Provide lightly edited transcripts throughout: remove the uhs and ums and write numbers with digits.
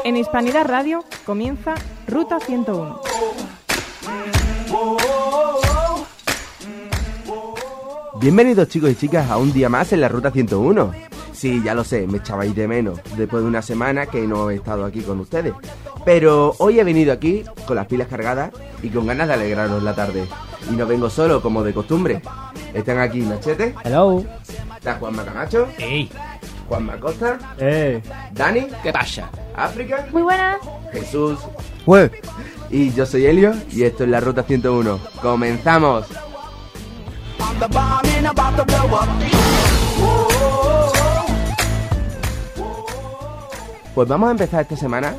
En Hispanidad Radio comienza Ruta 101. Bienvenidos chicos y chicas a un día más en la Ruta 101. Sí, ya lo sé, me echabais de menos después de una semana que no he estado aquí con ustedes. Pero hoy he venido aquí con las pilas cargadas y con ganas de alegraros la tarde. Y no vengo solo como de costumbre. Están aquí Machete. Hello. Está Juanma Camacho. Hey. Juanma Costa. Dani. ¿Qué pasa? África. Muy buenas. Jesús. Y yo soy Helio y esto es la Ruta 101. ¡Comenzamos! Pues vamos a empezar esta semana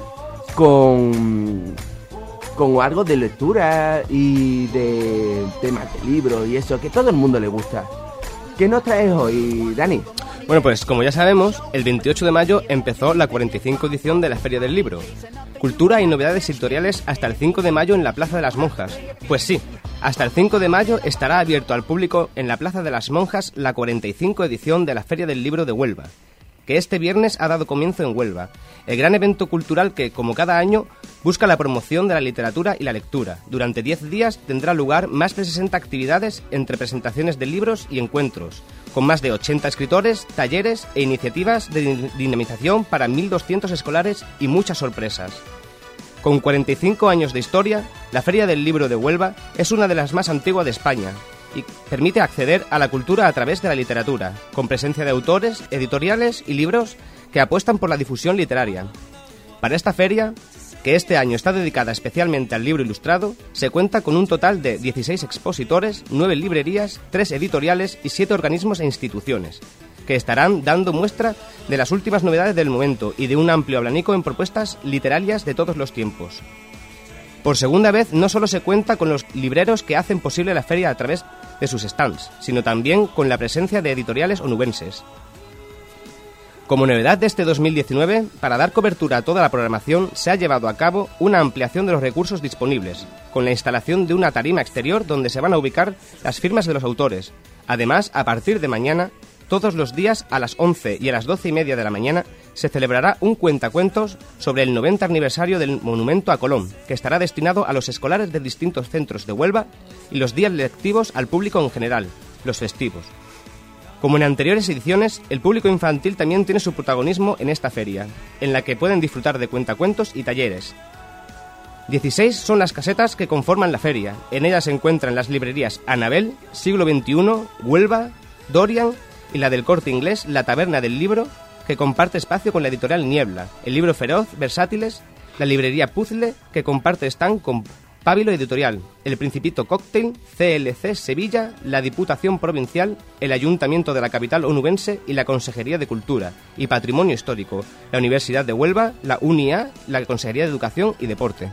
con algo de lectura y de temas de libros y eso, que a todo el mundo le gusta. ¿Qué nos traes hoy, Dani? Bueno, pues como ya sabemos, el 28 de mayo empezó la 45 edición de la Feria del Libro. Cultura y novedades editoriales hasta el 5 de mayo en la Plaza de las Monjas. Pues sí, hasta el 5 de mayo estará abierto al público en la Plaza de las Monjas la 45 edición de la Feria del Libro de Huelva, que este viernes ha dado comienzo en Huelva, el gran evento cultural que, como cada año, busca la promoción de la literatura y la lectura. Durante 10 días tendrá lugar más de 60 actividades entre presentaciones de libros y encuentros, con más de 80 escritores, talleres e iniciativas de dinamización para 1.200 escolares y muchas sorpresas. Con 45 años de historia, la Feria del Libro de Huelva es una de las más antiguas de España y permite acceder a la cultura a través de la literatura, con presencia de autores, editoriales y libros que apuestan por la difusión literaria. Para esta feria, que este año está dedicada especialmente al libro ilustrado, se cuenta con un total de 16 expositores, 9 librerías, 3 editoriales y 7 organismos e instituciones, que estarán dando muestra de las últimas novedades del momento y de un amplio abanico en propuestas literarias de todos los tiempos. Por segunda vez, no solo se cuenta con los libreros que hacen posible la feria a través de sus stands, sino también con la presencia de editoriales onubenses. Como novedad de este 2019, para dar cobertura a toda la programación, se ha llevado a cabo una ampliación de los recursos disponibles, con la instalación de una tarima exterior donde se van a ubicar las firmas de los autores. Además, a partir de mañana, todos los días a las 11 y a las 12:30 de la mañana, se celebrará un cuentacuentos sobre el 90 aniversario del Monumento a Colón, que estará destinado a los escolares de distintos centros de Huelva y los días lectivos al público en general, los festivos. Como en anteriores ediciones, el público infantil también tiene su protagonismo en esta feria, en la que pueden disfrutar de cuentacuentos y talleres. 16 son las casetas que conforman la feria. En ellas se encuentran las librerías Anabel, Siglo XXI, Huelva, Dorian y la del Corte Inglés, La Taberna del Libro, que comparte espacio con la editorial Niebla, el Libro Feroz, Versátiles, la librería Puzzle, que comparte stand con Pábilo Editorial, el Principito Cóctel, CLC Sevilla, la Diputación Provincial, el Ayuntamiento de la capital onubense y la Consejería de Cultura y Patrimonio Histórico, la Universidad de Huelva, la UNIA, la Consejería de Educación y Deporte.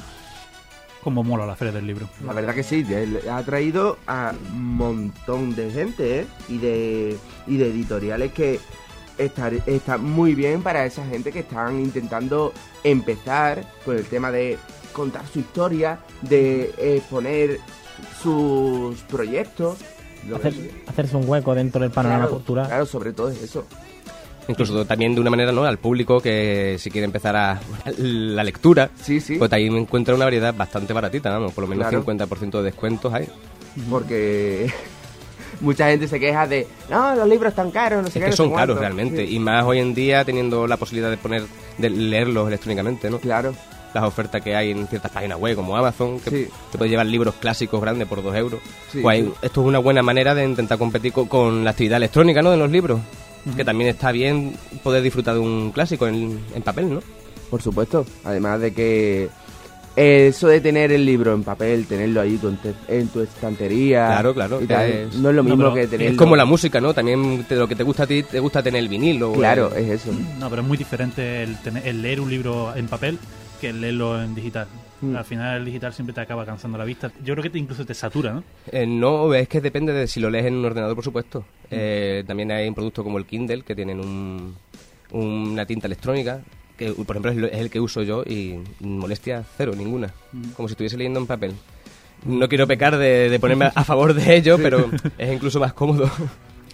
Cómo mola la Feria del Libro. La verdad que sí, ha traído a un montón de gente, ¿eh? y de editoriales que está muy bien para esa gente que están intentando empezar con el tema de contar su historia, de exponer sus proyectos. Hacerse un hueco dentro del panorama cultural. Claro, sobre todo es eso. Incluso también de una manera, ¿no?, al público que si quiere empezar a la lectura, sí. Pues ahí me encuentra una variedad bastante baratita, vamos, por lo menos claro. 50% de descuentos hay. Porque mucha gente se queja de, no, los libros están caros, no sé qué. Es que son caros cuánto. realmente, Sí. Y más hoy en día teniendo la posibilidad de leerlos electrónicamente, ¿no? Claro. Las ofertas que hay en ciertas páginas web como Amazon, que Sí. te puedes llevar libros clásicos grandes por 2 euros. Sí, Pues sí. esto es una buena manera de intentar competir con la actividad electrónica, ¿no?, de los libros. Que también está bien poder disfrutar de un clásico en papel, ¿no? Por supuesto. Además de que eso de tener el libro en papel, tenerlo ahí en tu estantería. Claro. Y tal, no es lo mismo que tenerlo. Es como la música, ¿no? También lo que te gusta a ti, te gusta tener el vinilo. Claro, es eso. No, pero es muy diferente el leer un libro en papel que el leerlo en digital. Al final el digital siempre te acaba cansando la vista. Yo creo que incluso te satura, ¿no? No, es que depende de si lo lees en un ordenador, por supuesto. También hay un producto como el Kindle, que tienen una tinta electrónica, que por ejemplo es el que uso yo y molestia cero, ninguna. Como si estuviese leyendo en papel. No quiero pecar de ponerme a favor de ello, pero es incluso más cómodo.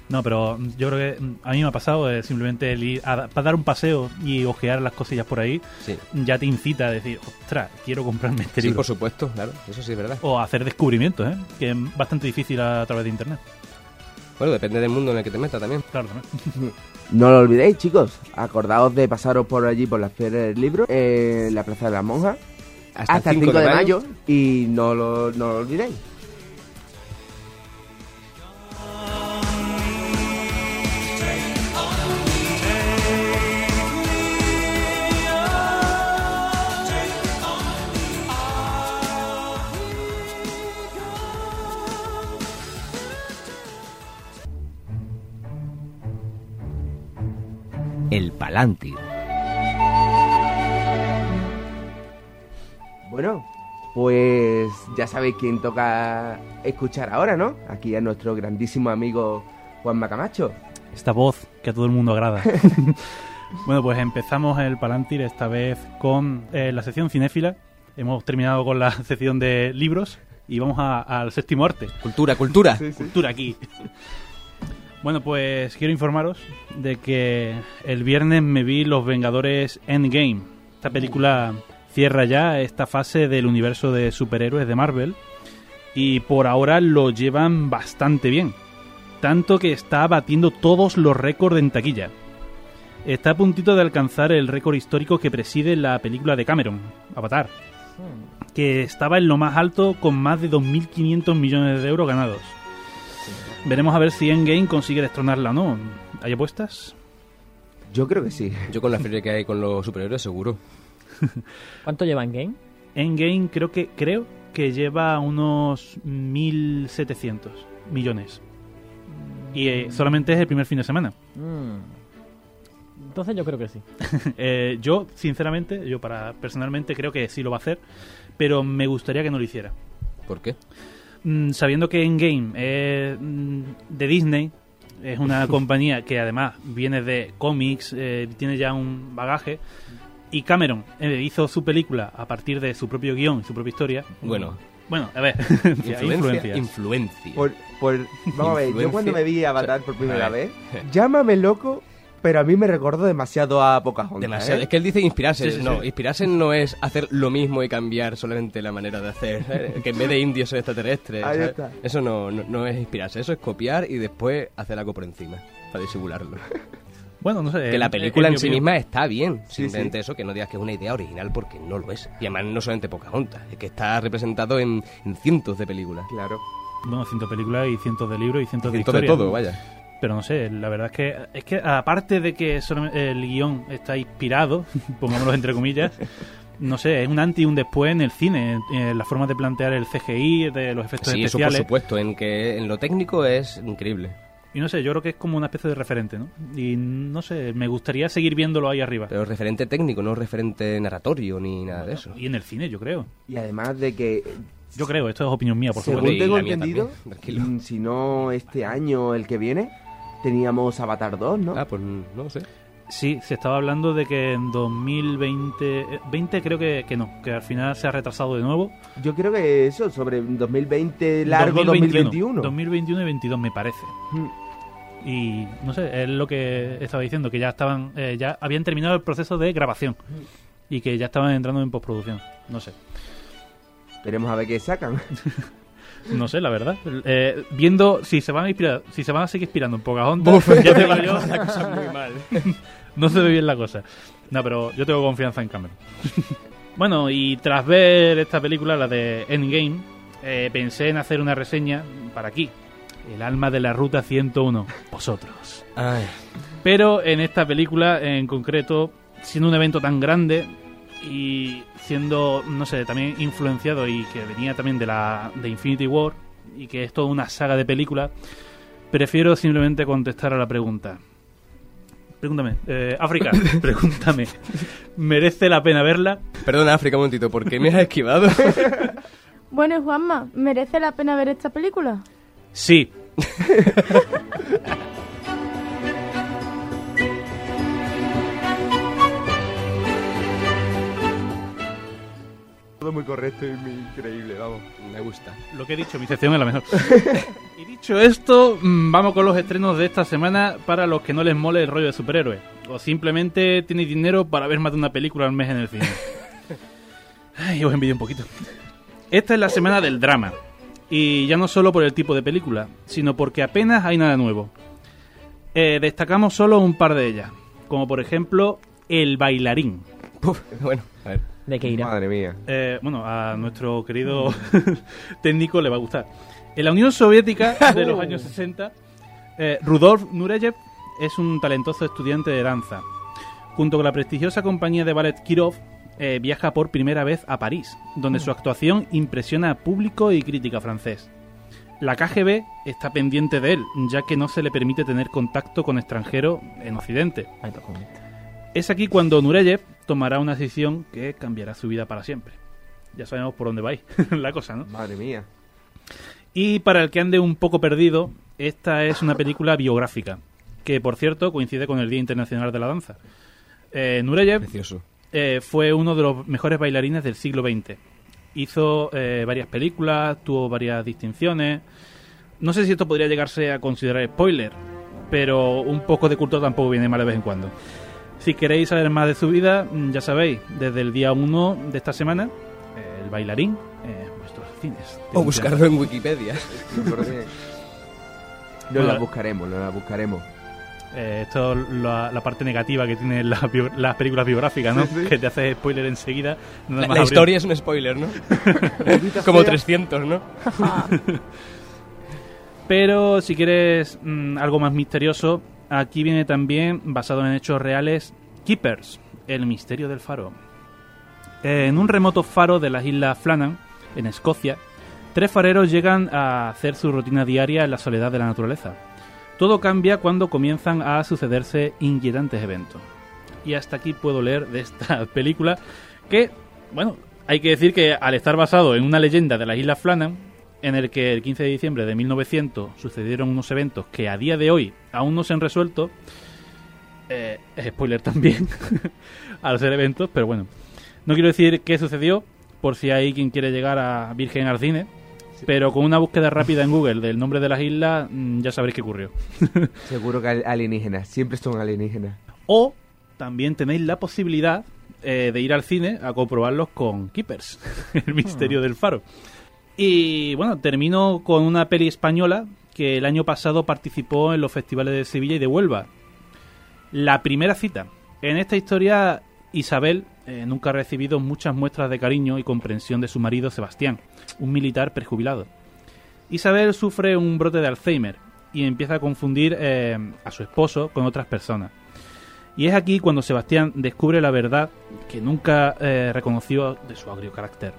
No, pero yo creo que a mí me ha pasado simplemente el ir para dar un paseo y ojear las cosillas por ahí, Sí. ya te incita a decir, ostras, quiero comprarme este Sí, libro. por supuesto, claro, eso sí es verdad. O hacer descubrimientos, que es bastante difícil a través de internet. Bueno, depende del mundo en el que te metas también. Claro, también. No lo olvidéis, chicos. Acordaos de pasaros por allí, por la Feria del Libro, en la Plaza de las Monjas, hasta el 5 de mayo. Y no lo olvidéis. El Palantir. Bueno, pues ya sabéis quién toca escuchar ahora, ¿no? Aquí a nuestro grandísimo amigo Juanma Camacho. Esta voz que a todo el mundo agrada. Bueno, pues empezamos el Palantir esta vez con la sección cinéfila. Hemos terminado con la sección de libros y vamos al séptimo arte. Cultura. Cultura aquí. Bueno, pues quiero informaros de que el viernes me vi Los Vengadores Endgame. Esta película cierra ya esta fase del universo de superhéroes de Marvel y por ahora lo llevan bastante bien. Tanto que está batiendo todos los récords en taquilla. Está a puntito de alcanzar el récord histórico que preside la película de Cameron, Avatar, que estaba en lo más alto con más de 2.500 millones de euros ganados. Veremos a ver si Endgame consigue destronarla o no. ¿Hay apuestas? Yo creo que sí. Yo con la feria que hay con los superhéroes seguro. ¿Cuánto lleva en game? Endgame creo que lleva unos 1.700 millones. Y solamente es el primer fin de semana. Entonces yo creo que sí. Yo, sinceramente, personalmente creo que sí lo va a hacer, pero me gustaría que no lo hiciera. ¿Por qué? Sabiendo que Endgame es de Disney, es una compañía que además viene de cómics, tiene ya un bagaje, y Cameron hizo su película a partir de su propio guión, su propia historia. Bueno, a ver, influencia. Vamos a ver, yo cuando me vi Avatar por primera ver. vez, llámame loco, pero a mí me recordó demasiado a Pocahontas. Demasiado. Es que él dice inspirarse. Sí. Inspirarse no es hacer lo mismo y cambiar solamente la manera de hacer. ¿Sabes? Que en vez de indios son extraterrestres. Ahí ¿sabes? está. Eso no es inspirarse. Eso es copiar y después hacer algo por encima para disimularlo. Bueno, no sé. Que la película es en sí mi opinión. misma está bien. Sí, Simplemente sí. eso, que no digas que es una idea original porque no lo es. Y además no solamente Pocahontas. Es que está representado en cientos de películas. Claro. Bueno, cientos de películas y cientos de libros y cientos de Cientos de historias. todo, vaya. Pero no sé, la verdad es que aparte de que el guión está inspirado, pongámoslo entre comillas, no sé, es un antes y un después en el cine, en la forma de plantear el CGI, de los efectos Sí, eso especiales. por supuesto. En lo técnico es increíble. Y no sé, yo creo que es como una especie de referente, ¿no? Y no sé, me gustaría seguir viéndolo ahí arriba. Pero referente técnico, no referente narratorio ni nada de eso. Y en el cine, yo creo. Y además de que, Yo creo, esto es opinión mía, por según supuesto. y tengo la mía entendido, también, tranquilo. si no este año, el que viene, teníamos Avatar 2, ¿no? Ah, pues no sé. Sí, se estaba hablando de que en 2020 creo que no, que al final se ha retrasado de nuevo. Yo creo que eso, sobre 2020 largo, 2021. 2021 y 2022 me parece. Y no sé, es lo que estaba diciendo, que ya estaban, ya habían terminado el proceso de grabación y que ya estaban entrando en postproducción. No sé, Veremos a ver qué sacan. no sé, la verdad. Viendo si se van a inspirar, si se van a seguir inspirando en Pocahontas, ya te digo yo, La cosa muy mal. no se ve bien la cosa. No, pero yo tengo confianza en Cameron. Bueno, y tras ver esta película, la de Endgame, pensé en hacer una reseña para aquí. El alma de la Ruta 101, vosotros. Ay. Pero en esta película en concreto, siendo un evento tan grande y siendo, no sé, también influenciado y que venía también de Infinity War y que es toda una saga de películas, prefiero simplemente contestar a la pregunta. Pregúntame, África, pregúntame, ¿merece la pena verla? Perdona, África, un momentito, ¿por qué me has esquivado? Bueno, Juanma, ¿merece la pena ver esta película? Sí. todo muy correcto y muy increíble, vamos. Me gusta. Lo que he dicho, mi sección es la mejor. Y dicho esto, vamos con los estrenos de esta semana para los que no les mole el rollo de superhéroes. O simplemente tenéis dinero para ver más de una película al mes en el cine. Ay, os envidio un poquito. Esta es la semana del drama. Y ya no solo por el tipo de película, sino porque apenas hay nada nuevo. Destacamos solo un par de ellas. Como por ejemplo, El bailarín. Bueno, a ver. ¿De qué irá? Madre mía. Bueno, a nuestro querido técnico le va a gustar. En la Unión Soviética de los años 60, Rudolf Nureyev es un talentoso estudiante de danza. Junto con la prestigiosa compañía de ballet Kirov, viaja por primera vez a París, donde su actuación impresiona a público y crítica francés. La KGB está pendiente de él, ya que no se le permite tener contacto con extranjeros en Occidente. Ay, toco. Es aquí cuando Nureyev tomará una decisión que cambiará su vida para siempre. Ya sabemos por dónde va ahí la cosa, ¿no? Madre mía. Y para el que ande un poco perdido, esta es una película biográfica, que por cierto coincide con el Día Internacional de la Danza. Nureyev Precioso. fue uno de los mejores bailarines del siglo XX. Hizo varias películas, tuvo varias distinciones. No sé si esto podría llegarse a considerar spoiler, pero un poco de culto tampoco viene mal de vez en cuando. Si queréis saber más de su vida, ya sabéis, desde el día 1 de esta semana, El bailarín, vuestros cines. O buscarlo en Wikipedia. No la buscaremos. Esto es la parte negativa que tienen las películas biográficas, ¿no? Sí. Que te hace spoiler enseguida. Nada La más abrir. historia es un spoiler, ¿no? Como 300, ¿no? Pero si quieres algo más misterioso, aquí viene también, basado en hechos reales, Keepers, el misterio del faro. En un remoto faro de las Islas Flannan, en Escocia, 3 fareros llegan a hacer su rutina diaria en la soledad de la naturaleza. Todo cambia cuando comienzan a sucederse inquietantes eventos. Y hasta aquí puedo leer de esta película que, bueno, hay que decir que al estar basado en una leyenda de las Islas Flannan, en el que el 15 de diciembre de 1900 sucedieron unos eventos que a día de hoy aún no se han resuelto, es spoiler también al ser eventos, pero bueno, no quiero decir qué sucedió por si hay quien quiere llegar a virgen al cine, pero con una búsqueda rápida en Google del nombre de las islas ya sabréis qué ocurrió. Seguro que alienígenas, siempre son alienígenas. O también tenéis la posibilidad de ir al cine a comprobarlos con Keepers, el misterio del faro. Y bueno, termino con una peli española que el año pasado participó en los festivales de Sevilla y de Huelva. La primera cita. En esta historia, Isabel nunca ha recibido muchas muestras de cariño y comprensión de su marido Sebastián, un militar prejubilado. Isabel sufre un brote de Alzheimer y empieza a confundir a su esposo con otras personas. Y es aquí cuando Sebastián descubre la verdad que nunca reconoció de su agrio carácter.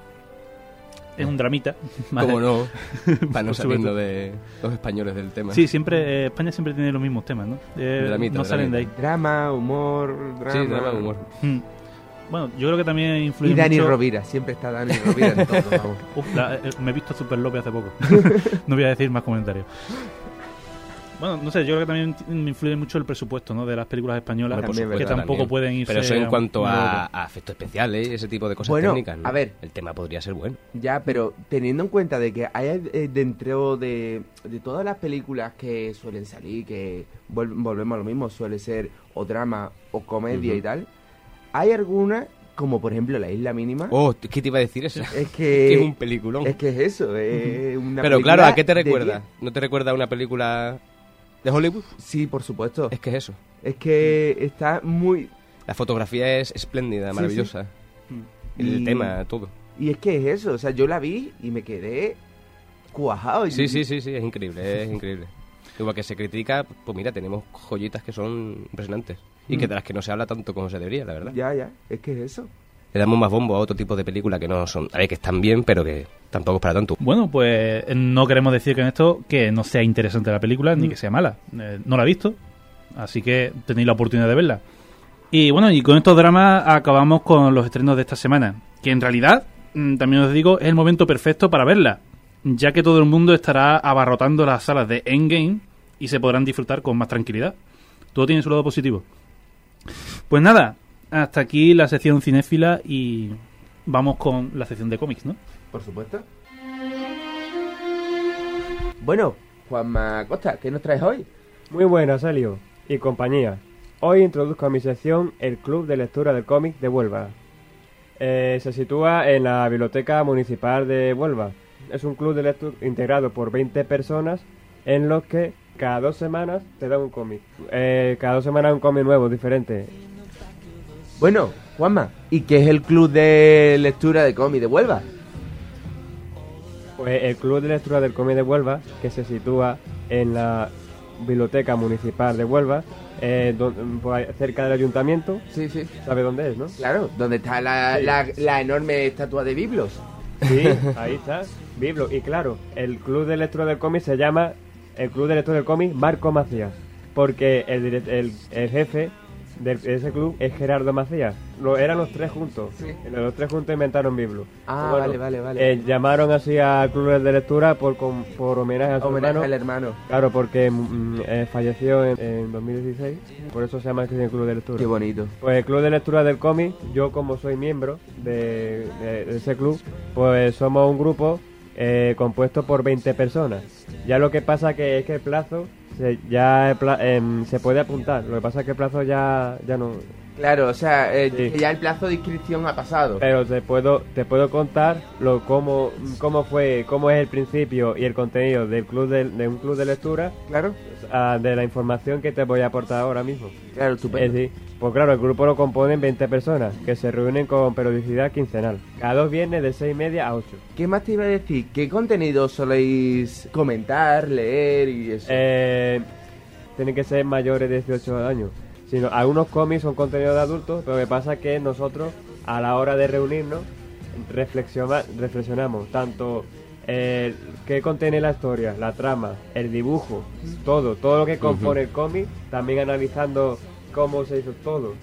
Es un dramita. Como no, para no Por salirnos supuesto. de los españoles del tema. Sí, siempre España siempre tiene los mismos temas, ¿no? Dramita, no salen de ahí. Drama, humor, drama. Sí, drama, humor. Bueno, yo creo que también influye Y Dani mucho... Rovira, siempre está Dani Rovira en todo, vamos. Me he visto Super López hace poco. No voy a decir más comentarios. Bueno, no sé, yo creo que también me influye mucho el presupuesto, ¿no? De las películas españolas, Bueno, por que supuesto, tampoco también. pueden irse... Pero eso en a un cuanto nivel a efectos especiales y ese tipo de cosas Bueno, técnicas, ¿no? a ver. El tema podría ser bueno. Ya, pero teniendo en cuenta de que hay dentro de todas las películas que suelen salir, que volvemos a lo mismo, suele ser o drama o comedia y tal, hay algunas, como por ejemplo La Isla Mínima, Oh, ¿qué te iba a decir eso? es Que es que un peliculón. es eso, es una Pero película claro, ¿a qué te de recuerda? 10. ¿No te recuerda a una película de Hollywood? Sí, por supuesto. Es que es eso. Es que está muy... La fotografía es espléndida, Sí, maravillosa. sí. El Y- tema, todo. Y es que es eso, o sea, yo la vi y me quedé cuajado. Y Sí, es increíble, es increíble. Igual que se critica, pues mira, tenemos joyitas que son impresionantes. Y que de las que no se habla tanto como se debería, la verdad. Ya, es que es eso. Le damos más bombo a otro tipo de películas que no son... A ver, que están bien, pero que tampoco es para tanto. Bueno, pues no queremos decir que en esto que no sea interesante la película ni que sea mala. No la he visto, así que tenéis la oportunidad de verla. Y bueno, y con estos dramas acabamos con los estrenos de esta semana, que en realidad, también os digo, es el momento perfecto para verla, ya que todo el mundo estará abarrotando las salas de Endgame y se podrán disfrutar con más tranquilidad. Todo tiene su lado positivo. Pues nada, hasta aquí la sección cinéfila y vamos con la sección de cómics, ¿no? Por supuesto. Bueno, Juanma Costa, ¿qué nos traes hoy? Muy buenas, Helio y compañía. Hoy introduzco a mi sección el Club de Lectura del Cómic de Huelva. Se sitúa en la Biblioteca Municipal de Huelva. Es un club de lectura integrado por 20 personas en los que cada 2 semanas te dan un cómic. Cada 2 semanas un cómic nuevo, diferente. Bueno, Juanma, ¿y qué es el Club de Lectura de Cómic de Huelva? Pues el Club de Lectura del Cómic de Huelva, que se sitúa en la Biblioteca Municipal de Huelva, cerca del ayuntamiento. Sí, sí. ¿Sabe dónde es, no? Claro, donde está la enorme estatua de Biblos. Sí, ahí está, Biblo. Y claro, el Club de Lectura del Cómic se llama el Club de Lectura del Cómic Marco Macías, porque el jefe de ese club es Gerardo Macías. Eran los 3 juntos. Sí. Los 3 juntos inventaron Biblo. Ah, vale. Llamaron así al Club de Lectura por homenaje a su Homenaje hermano. al hermano. Claro, porque falleció en 2016. Por eso se llama el Club de Lectura. Qué bonito. Pues el Club de Lectura del Cómic, yo como soy miembro de ese club, pues somos un grupo compuesto por 20 personas. Ya lo que pasa es que el plazo se puede apuntar. Lo que pasa es que el plazo ya no. Claro, o sea, Sí. que ya el plazo de inscripción ha pasado. Pero te puedo contar cómo es el principio y el contenido del club de un club de lectura, Claro, de la información que te voy a aportar ahora mismo. claro, estupendo. Sí. Pues claro, el grupo lo componen 20 personas que se reúnen con periodicidad quincenal, cada 2 viernes de 6:30 a 8. ¿Qué más te iba a decir? ¿Qué contenido soléis comentar, leer y eso? Tienen que ser mayores de 18 años. Sino, algunos cómics son contenido de adultos, pero lo que pasa es que nosotros, a la hora de reunirnos, reflexionamos tanto qué contiene la historia, la trama, el dibujo, todo lo que compone el cómic, también analizando cómo se hizo todo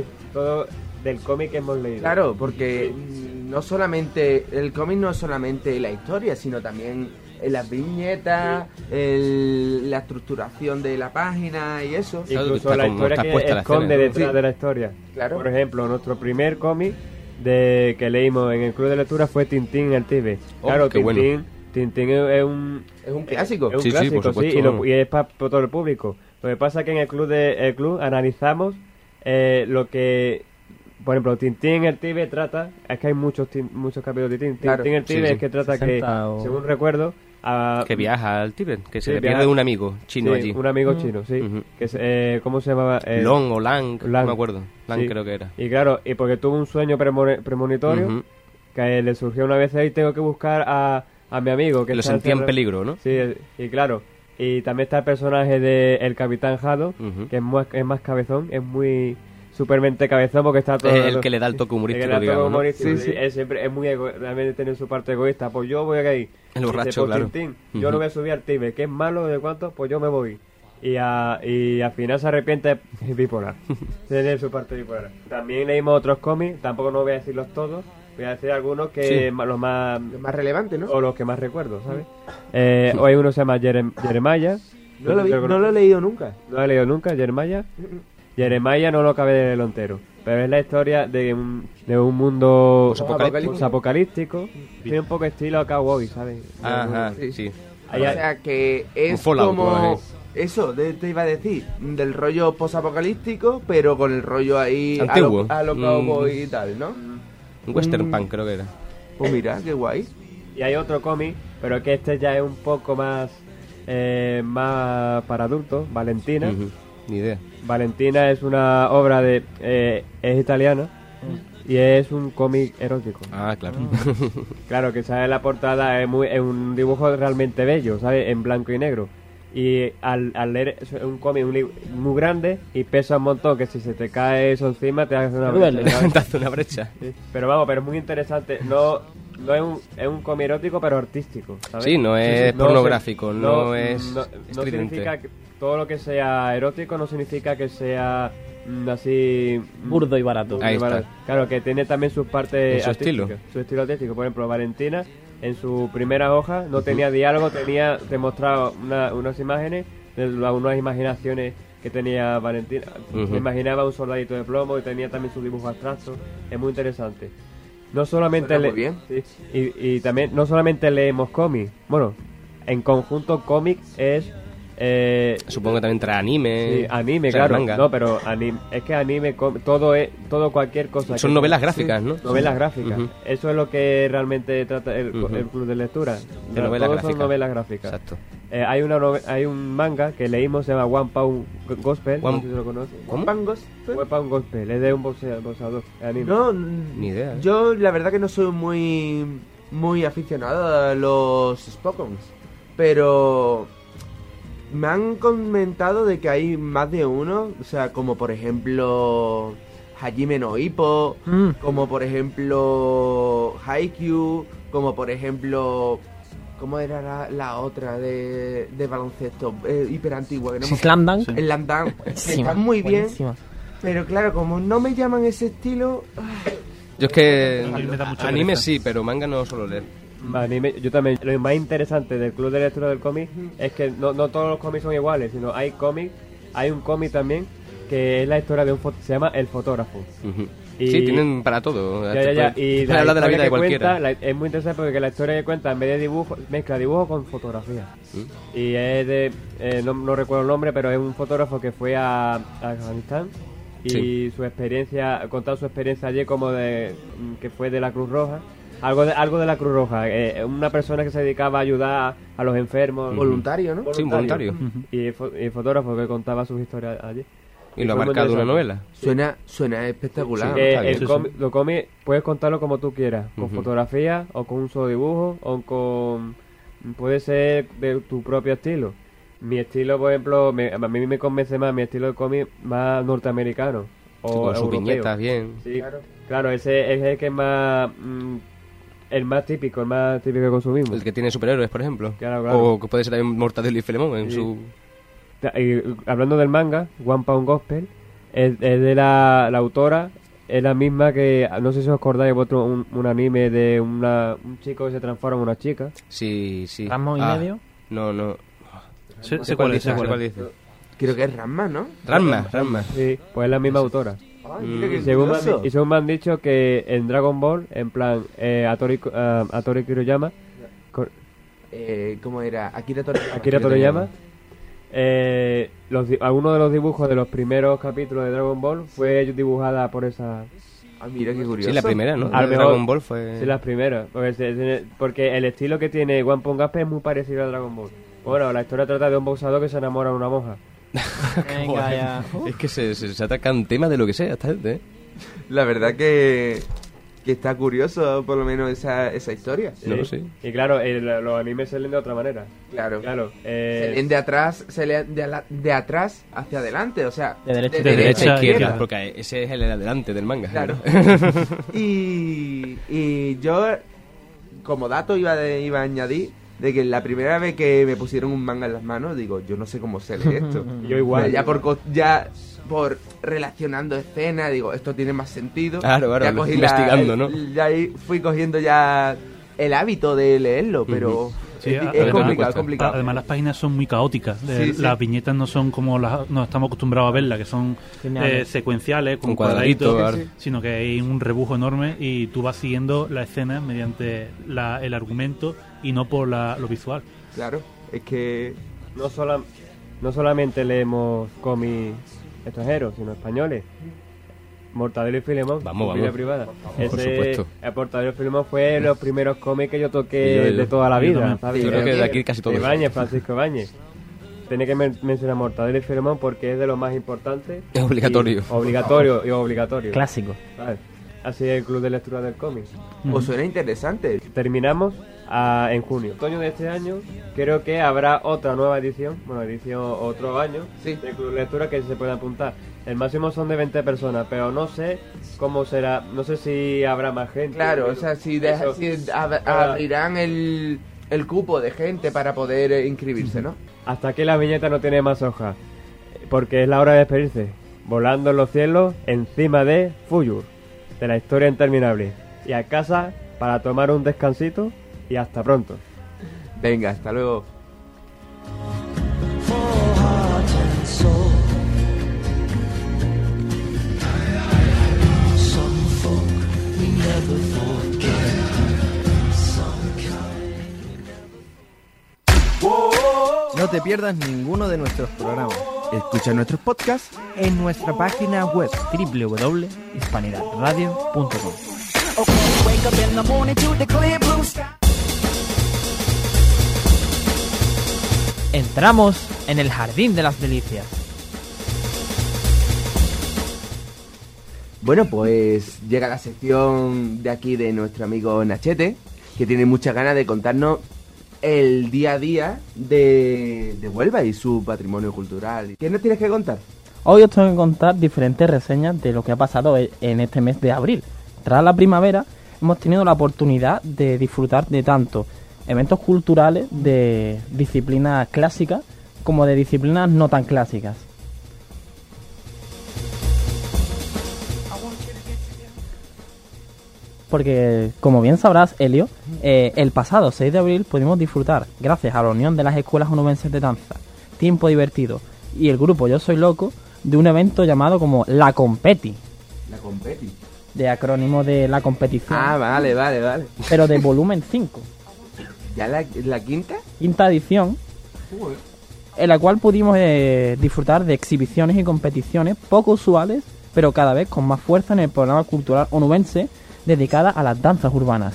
del cómic que hemos leído. Claro, porque no solamente el cómic no es solamente la historia, sino también las viñetas, la estructuración de la página y eso. Incluso la historia que esconde detrás de la historia. Claro. Por ejemplo, nuestro primer cómic que leímos en el club de lectura fue Tintín el Tíbet. Claro, qué bueno. Tintín es un clásico. Es un Sí, clásico, por supuesto. y es para todo el público. Lo que pasa es que en el club analizamos lo que, por ejemplo, Tintín el Tíbet trata, es que hay muchos capítulos de Tintín. Claro. Tintín el Tíbet Sí, es que trata 60 o- según recuerdo, Que viaja al Tíbet, que se Sí, le pierde viaja- un amigo chino sí, allí. un amigo chino, sí. Ujú. Que ¿cómo se llamaba? Long o Lang, Lang. no me acuerdo. Lang Sí. creo que era. Y claro, y porque tuvo un sueño premonitorio Ujú. que le surgió una vez ahí, tengo que buscar a mi amigo. Que Lo está sentía en encerrado. peligro, ¿no? Sí, y claro. Y también está el personaje de el Capitán Haddock, Ujú. que es más cabezón, es muy supermente cabezón porque está todo... Es el que le da el toque el que humorístico, le da el toque digamos, ¿no? humorístico, Sí, sí. Él siempre es muy realmente tiene su parte egoísta. Pues yo voy ahí. El Dice, borracho, pues, claro. Tintín, yo Ujú. no voy a subir al Tíbet, que es malo, ¿de cuánto? Pues yo me voy. Y al final se arrepiente, es bipolar. Tiene su parte bipolar. También leímos otros cómics, tampoco no voy a decirlos todos, voy a decir algunos que Sí. los más... Lo más relevante, ¿no? o los que más recuerdo, ¿sabes? Hoy uno se llama Jeremiah. No lo he leído nunca. No lo he leído nunca, Jeremiah. Jeremiah no lo acabé de leerlo entero, pero es la historia de un mundo posapocalíptico. Tiene un poco estilo cowboy, ¿sabes? Ajá, Sí. sí. O sea que es Un Fallout, como... ¿no? Eso, te iba a decir, del rollo posapocalíptico, pero con el rollo ahí Antiguo. a lo cowboy y tal, ¿no? Un Western Punk creo que era. Pues mira, qué guay. Y hay otro cómic, pero que este ya es un poco más para adultos, Valentina. Ujú. Ni idea. Valentina es una obra es italiana y es un cómic erótico. Ah, claro. Claro, que sale en la portada, es un dibujo realmente bello, ¿sabes? En blanco y negro. Y al leer es un cómic muy grande y pesa un montón, que si se te cae eso encima te hace una Duele. brecha. Te hace una brecha. Sí. Pero es muy interesante. No es un cómic erótico, pero artístico, ¿sabes? Sí, no es No pornográfico, no es no estridente. significa que todo lo que sea erótico no significa que sea así Burdo y barato. Ahí está. Claro, que tiene también sus partes En su artísticas, estilo. su estilo artístico. Por ejemplo, Valentina en su primera hoja no tenía diálogo, te mostraba unas imágenes, unas imaginaciones que tenía Valentina. Ujú. Se imaginaba un soldadito de plomo y tenía también su dibujo abstracto. Es muy interesante. No solamente Suena muy bien. sí, y también no solamente leemos cómics. Bueno, en conjunto cómic es Supongo que también trae anime. sí, anime, o sea, claro. manga. No, pero es que anime todo cualquier cosa. Son que novelas sea. gráficas, ¿no? Novelas gráficas. Ujú. Eso es lo que realmente trata el Ujú. club de lectura. De novelas Todos gráficas. son novelas gráficas. Exacto. Hay un manga que leímos, se llama One Pound Gospel. One- No sé si lo conoces. ¿Cómo? Pangos. One Pound Gospel, es de un boxeador. Anime. No, Ni idea, ¿eh? Yo la verdad que no soy muy aficionado a los Spokons, pero me han comentado de que hay más de uno, o sea, como por ejemplo Hajime no Ippo, como por ejemplo Haikyuu, como por ejemplo, ¿cómo era la otra de baloncesto? Hiper antigua, que no me Slam Dunk. el Slam Dunk, que Buenísima, están muy bien, buenísima. pero claro, como no me llaman ese estilo, Yo es que A mí me da mucha anime pereza. sí, pero manga no suelo leer. Anime, yo también. Lo más interesante del club de lectura del cómic es que no todos los cómics son iguales, sino hay un cómic también que es la historia de se llama El Fotógrafo. Ujú. Y- Sí, tienen para todo. Ya. Y Puede hablar de la vida de que cualquiera. cuenta, es muy interesante porque la historia que cuenta, en vez de dibujo, mezcla dibujo con fotografía. Y es de, no recuerdo el nombre, pero es un fotógrafo que fue a Afganistán y Sí. su experiencia, contado su experiencia allí como que fue de la Cruz Roja. Algo de la Cruz Roja, una persona que se dedicaba a ayudar a los enfermos. voluntario, ¿no? Sí, un voluntario. Y el fotógrafo que contaba sus historias allí. Y lo ha fue muy marcado una interesante. novela. Suena espectacular. Que está bien. el Sí, cómic, lo cómic puedes contarlo como tú quieras, con Ujú. fotografía o con un solo dibujo o con... Puede ser de tu propio estilo. Mi estilo, por ejemplo, a mí me convence más mi estilo de cómic más norteamericano o Con sus europeo. viñetas bien. Sí, claro, ese es el que es más... el más típico que consumimos. El que tiene superhéroes, por ejemplo. Claro, claro. O que puede ser también Mortadelo y Filemón en Sí. su... Y, hablando del manga, One Pound Gospel, es de la autora, es la misma que, no sé si os acordáis vosotros, un anime de un chico que se transforma en una chica. Sí. Ramos y medio. No. Sé cuál es, sé cuál es. dice. Creo que es Ranma, ¿no? Ranma. Sí, pues es la misma autora. Ay, mira qué Y según, curioso. me han dicho que en Dragon Ball, en plan, Hattori Kiroyama, ¿Cómo era? Akira Akira Toriyama, algunos de los dibujos de los primeros capítulos de Dragon Ball fue dibujada por esa... Ah, mira qué curioso. Sí, la primera, ¿no? A lo mejor- Dragon Ball fue... Sí, las primeras. Porque el estilo que tiene One Punch Gaspe es muy parecido a Dragon Ball. Bueno, la historia trata de un boxeador que se enamora de una monja. Venga, ya. Es que se atacan temas de lo que sea esta gente, ¿eh? La verdad que está curioso, por lo menos, esa historia. No lo sé. Y claro, los animes se leen de otra manera. Claro. Claro. Se leen de atrás, de atrás hacia adelante, o sea, De derecha- De derecha derecha a a izquierda, izquierda. porque ese es el adelante del manga. Claro. ¿no? y yo, como dato, iba a añadir de que la primera vez que me pusieron un manga en las manos, digo, yo no sé cómo se lee esto. Yo igual. Ya por relacionando escenas, digo, esto tiene más sentido. Claro, Ya lo cogí investigando, ¿no? Ya ahí fui cogiendo ya el hábito de leerlo, pero Sí, es además- complicado, cuesta. complicado. Además, las páginas son muy caóticas. Sí, sí. Las viñetas no son como nos estamos acostumbrados a verlas, que son Lineales. secuenciales, con Con cuadraditos, cuadraditos, claro. sino que hay un rebujo enorme y tú vas siguiendo la escena mediante el argumento y no por lo visual. Claro, es que No solamente leemos cómics extranjeros, sino españoles. Mortadelo y Filemón, Vamos. Vida privada. Por supuesto. El Mortadelo y Filemón fue los primeros cómics que yo toqué Y yo. de toda la Yo vida. también. ¿sabes? Yo creo que de aquí casi todos. Ibáñez, Francisco Ibáñez. Tenía que mencionar Mortadelo y Filemón porque es de lo más importante. Es obligatorio. Obligatorio. Clásico. ¿Sabes? Así es el club de lectura del cómic. os suena interesante. Terminamos en junio. Otoño de este año creo que habrá otra nueva edición, otro año Sí. de Club de Lectura que se puede apuntar. El máximo son de 20 personas, pero no sé cómo será, no sé si habrá más gente. Claro, o sea, si abrirán el cupo de gente para poder inscribirse, ¿no? Hasta aquí la viñeta no tiene más hojas, porque es la hora de despedirse. Volando en los cielos, encima de Fuyur, de la historia interminable. Y a casa para tomar un descansito y hasta pronto. Venga, hasta luego. Some folk we never No te pierdas ninguno de nuestros programas. Escucha nuestros podcasts En nuestra página web www.hispanidadradio.com. Entramos en el jardín de las delicias. Bueno, pues llega la sección de aquí de nuestro amigo Nachete, que tiene muchas ganas de contarnos el día a día de Huelva y su patrimonio cultural. ¿Qué nos tienes que contar? Hoy os tengo que contar diferentes reseñas de lo que ha pasado en este mes de abril. Tras la primavera hemos tenido la oportunidad de disfrutar de tanto eventos culturales de disciplinas clásicas como de disciplinas no tan clásicas. Porque, como bien sabrás, Elio, el pasado 6 de abril pudimos disfrutar, gracias a la unión de las escuelas onubenses de danza, Tiempo Divertido y el grupo Yo Soy Loco, de un evento llamado como La Competi. La Competi. De acrónimo de la competición. Ah, vale. Pero de volumen 5. ¿Ya la quinta? Quinta edición, en la cual pudimos disfrutar de exhibiciones y competiciones poco usuales, pero cada vez con más fuerza en el programa cultural onubense dedicada a las danzas urbanas.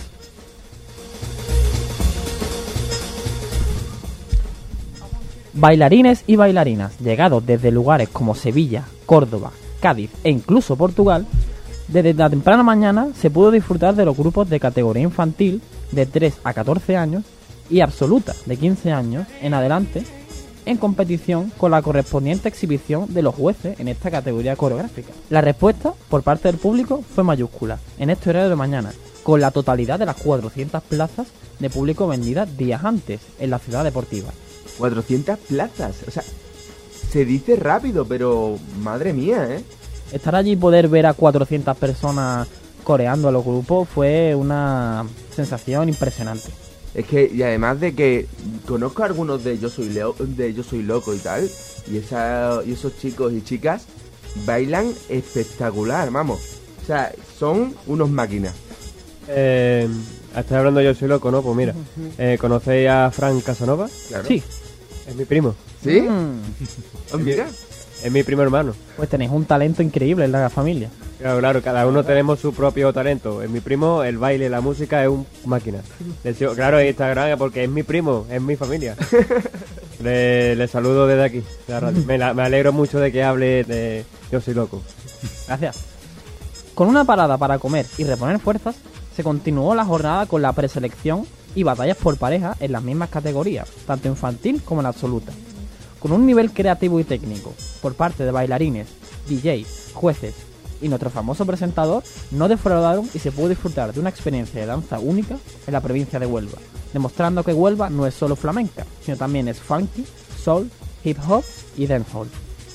Bailarines y bailarinas llegados desde lugares como Sevilla, Córdoba, Cádiz e incluso Portugal, desde la temprana mañana se pudo disfrutar de los grupos de categoría infantil de 3 a 14 años y absoluta de 15 años en adelante, en competición con la correspondiente exhibición de los jueces en esta categoría coreográfica. La respuesta por parte del público fue mayúscula en este horario de mañana, con la totalidad de las 400 plazas de público vendidas días antes en la ciudad deportiva. 400 plazas, o sea, se dice rápido, pero madre mía, ¿eh? Estar allí y poder ver a 400 personas coreando a los grupos fue una sensación impresionante. Es que, y además de que conozco a algunos de Yo Soy Loco y tal, y esos chicos y chicas bailan espectacular, vamos. O sea, son unos máquinas. Estás hablando de Yo Soy Loco, ¿no? Pues mira, ¿conocéis a Frank Casanova? Claro. Sí. Es mi primo. ¿Sí? Oh, mira. Es mi primo hermano. Pues tenéis un talento increíble en la familia. Claro, cada uno tenemos su propio talento. En mi primo, el baile, la música es un máquina. Claro, en Instagram, porque es mi primo, es mi familia. Le saludo desde aquí, de la radio. Me alegro mucho de que hable de Yo Soy Loco. Gracias. Con una parada para comer y reponer fuerzas, se continuó la jornada con la preselección y batallas por pareja en las mismas categorías, tanto infantil como en absoluta. Con un nivel creativo y técnico por parte de bailarines, DJs, jueces y nuestro famoso presentador, no defraudaron y se pudo disfrutar de una experiencia de danza única en la provincia de Huelva, demostrando que Huelva no es solo flamenca, sino también es funky, soul, hip hop y dancehall.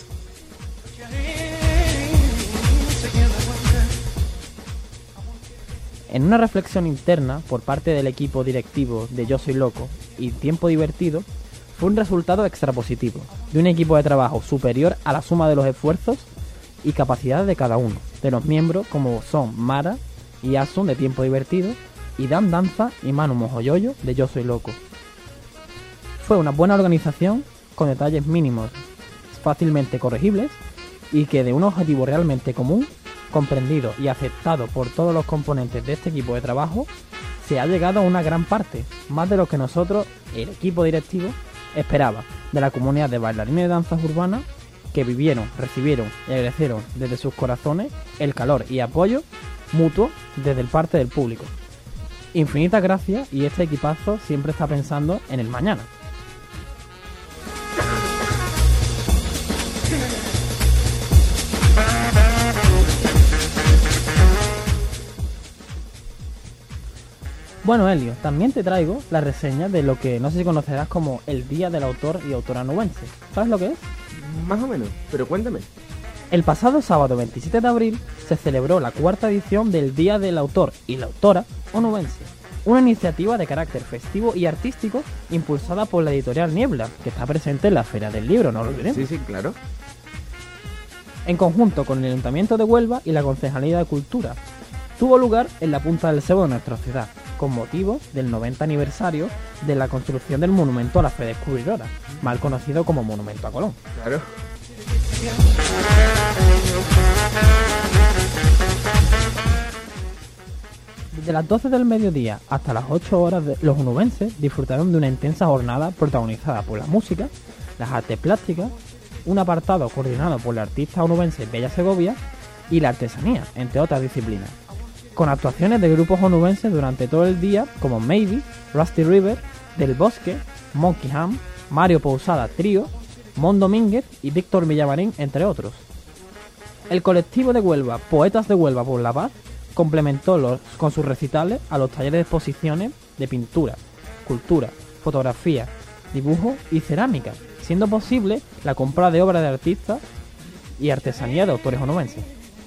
En una reflexión interna por parte del equipo directivo de Yo Soy Loco y Tiempo Divertido, fue un resultado extrapositivo, de un equipo de trabajo superior a la suma de los esfuerzos y capacidades de cada uno, de los miembros como son Mara y Asun de Tiempo Divertido, y Dan Danza y Manu Mojoyoyo de Yo Soy Loco. Fue una buena organización con detalles mínimos fácilmente corregibles y que de un objetivo realmente común, comprendido y aceptado por todos los componentes de este equipo de trabajo, se ha llegado a una gran parte, más de lo que nosotros, el equipo directivo, esperaba de la comunidad de bailarines de danzas urbanas que vivieron, recibieron y agradecieron desde sus corazones el calor y apoyo mutuo desde el parte del público. Infinitas gracias, y este equipazo siempre está pensando en el mañana. Bueno, Elio, también te traigo la reseña de lo que no sé si conocerás como el Día del Autor y Autora Onubense. ¿Sabes lo que es? Más o menos, pero cuéntame. El pasado sábado 27 de abril se celebró la cuarta edición del Día del Autor y la Autora Onubense, una iniciativa de carácter festivo y artístico impulsada por la editorial Niebla, que está presente en la Feria del Libro, no lo olvidemos. Sí, claro. En conjunto con el Ayuntamiento de Huelva y la Concejalía de Cultura. tuvo lugar en la Punta del Cebo de nuestra ciudad, con motivo del 90 aniversario de la construcción del monumento a la fe descubridora, mal conocido como Monumento a Colón. Claro. Desde las 12 del mediodía hasta las 8 horas, los onubenses disfrutaron de una intensa jornada protagonizada por la música, las artes plásticas, un apartado coordinado por la artista onubense Bella Segovia y la artesanía, entre otras disciplinas, con actuaciones de grupos onubenses durante todo el día como Maybe, Rusty River, Del Bosque, Monkey Ham, Mario Pousada Trío, Mon Domínguez y Víctor Villamarín, entre otros. El colectivo de Huelva, Poetas de Huelva por la Paz, complementó con sus recitales a los talleres de exposiciones de pintura, escultura, fotografía, dibujo y cerámica, siendo posible la compra de obras de artistas y artesanía de autores onubenses.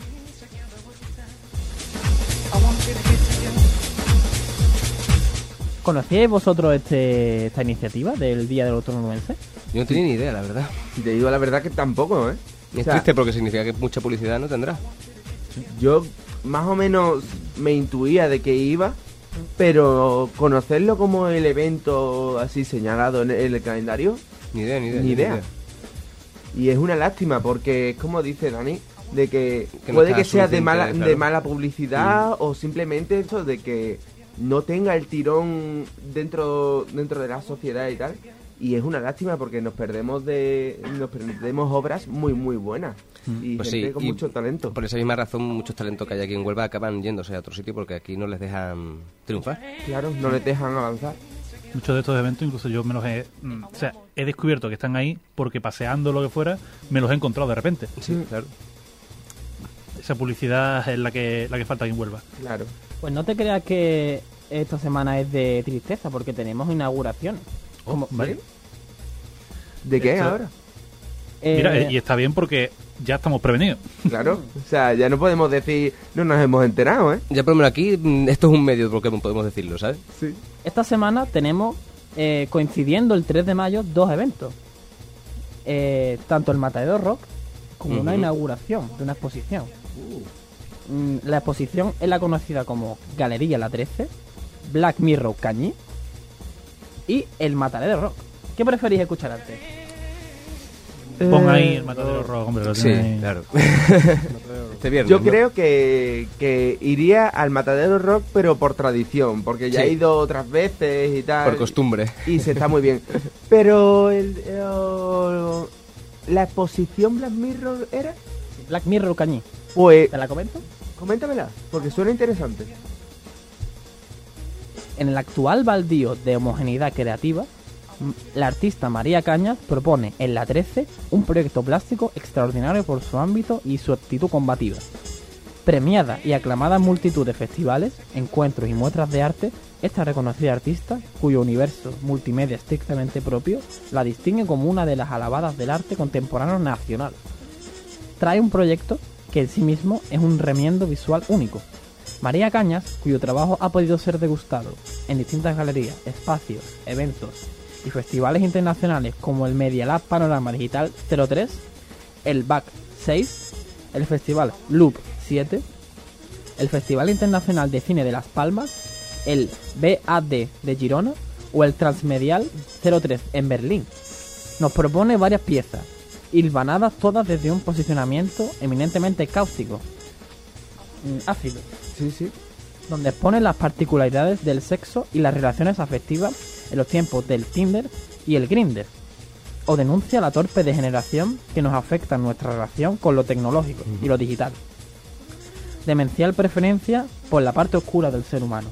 ¿Conocíais vosotros esta iniciativa del Día del Autor Onubense? Yo no tenía ni idea, la verdad. Si te digo la verdad que tampoco, ¿eh? Y es triste porque significa que mucha publicidad no tendrá. Yo más o menos me intuía de que iba, pero conocerlo como el evento así señalado en el calendario, Ni idea. ni idea. Y es una lástima porque es como dice Dani, de que no puede está que sea de suficiente, claro. de mala publicidad o simplemente eso de que no tenga el tirón dentro de la sociedad y tal. Y es una lástima porque nos perdemos obras muy muy buenas y Pues gente sí, con y mucho talento. Por esa misma razón, muchos talentos que hay aquí en Huelva acaban yéndose a otro sitio porque aquí no les dejan triunfar. Claro, no les dejan avanzar. Muchos de estos eventos incluso yo me los he descubierto que están ahí porque paseando lo que fuera me los he encontrado de repente. Sí, claro. Esa publicidad es la que falta aquí en Huelva. Claro. Pues no te creas que esta semana es de tristeza porque tenemos inauguraciones. Vale. ¿De qué Esto- ahora? Mira, y está bien porque ya estamos prevenidos. Claro, o sea, ya no podemos decir, no nos hemos enterado, ¿eh? Ya por lo menos aquí, esto es un medio de lo que podemos decirlo, ¿sabes? Sí. Esta semana tenemos, coincidiendo el 3 de mayo, dos eventos. Tanto el Matadero Rock como una inauguración de una exposición. La exposición es la conocida como Galería La 13, Black Mirror Cañí y el Matadero Rock. ¿Qué preferís escuchar antes? Pon ahí el Matadero Rock, hombre. Lo tiene ahí. claro. Este viernes, Yo ¿no? creo que iría al Matadero Rock, pero por tradición, porque ya Sí. he ido otras veces y tal. Por costumbre. Y se está muy bien. Pero la exposición Black Mirror era, Black Mirror Cañí. pues, ¿Te la comento? coméntamela, porque suena interesante. En el actual baldío de homogeneidad creativa, la artista María Cañas propone en la 13 un proyecto plástico extraordinario por su ámbito y su actitud combativa. Premiada y aclamada en multitud de festivales, encuentros y muestras de arte, esta reconocida artista, cuyo universo multimedia estrictamente propio, la distingue como una de las alabadas del arte contemporáneo nacional. Trae un proyecto que en sí mismo es un remiendo visual único. María Cañas, cuyo trabajo ha podido ser degustado en distintas galerías, espacios, eventos y festivales internacionales como el Media Lab Panorama Digital 03, el BAC 6, el Festival Loop 7, el Festival Internacional de Cine de Las Palmas, el BAD de Girona o el Transmedial 03 en Berlín. Nos propone varias piezas, hilvanadas todas desde un posicionamiento eminentemente cáustico, ácido, Sí. donde expone las particularidades del sexo y las relaciones afectivas en los tiempos del Tinder y el Grindr, o denuncia la torpe degeneración que nos afecta en nuestra relación con lo tecnológico y lo digital. Demencial preferencia por la parte oscura del ser humano.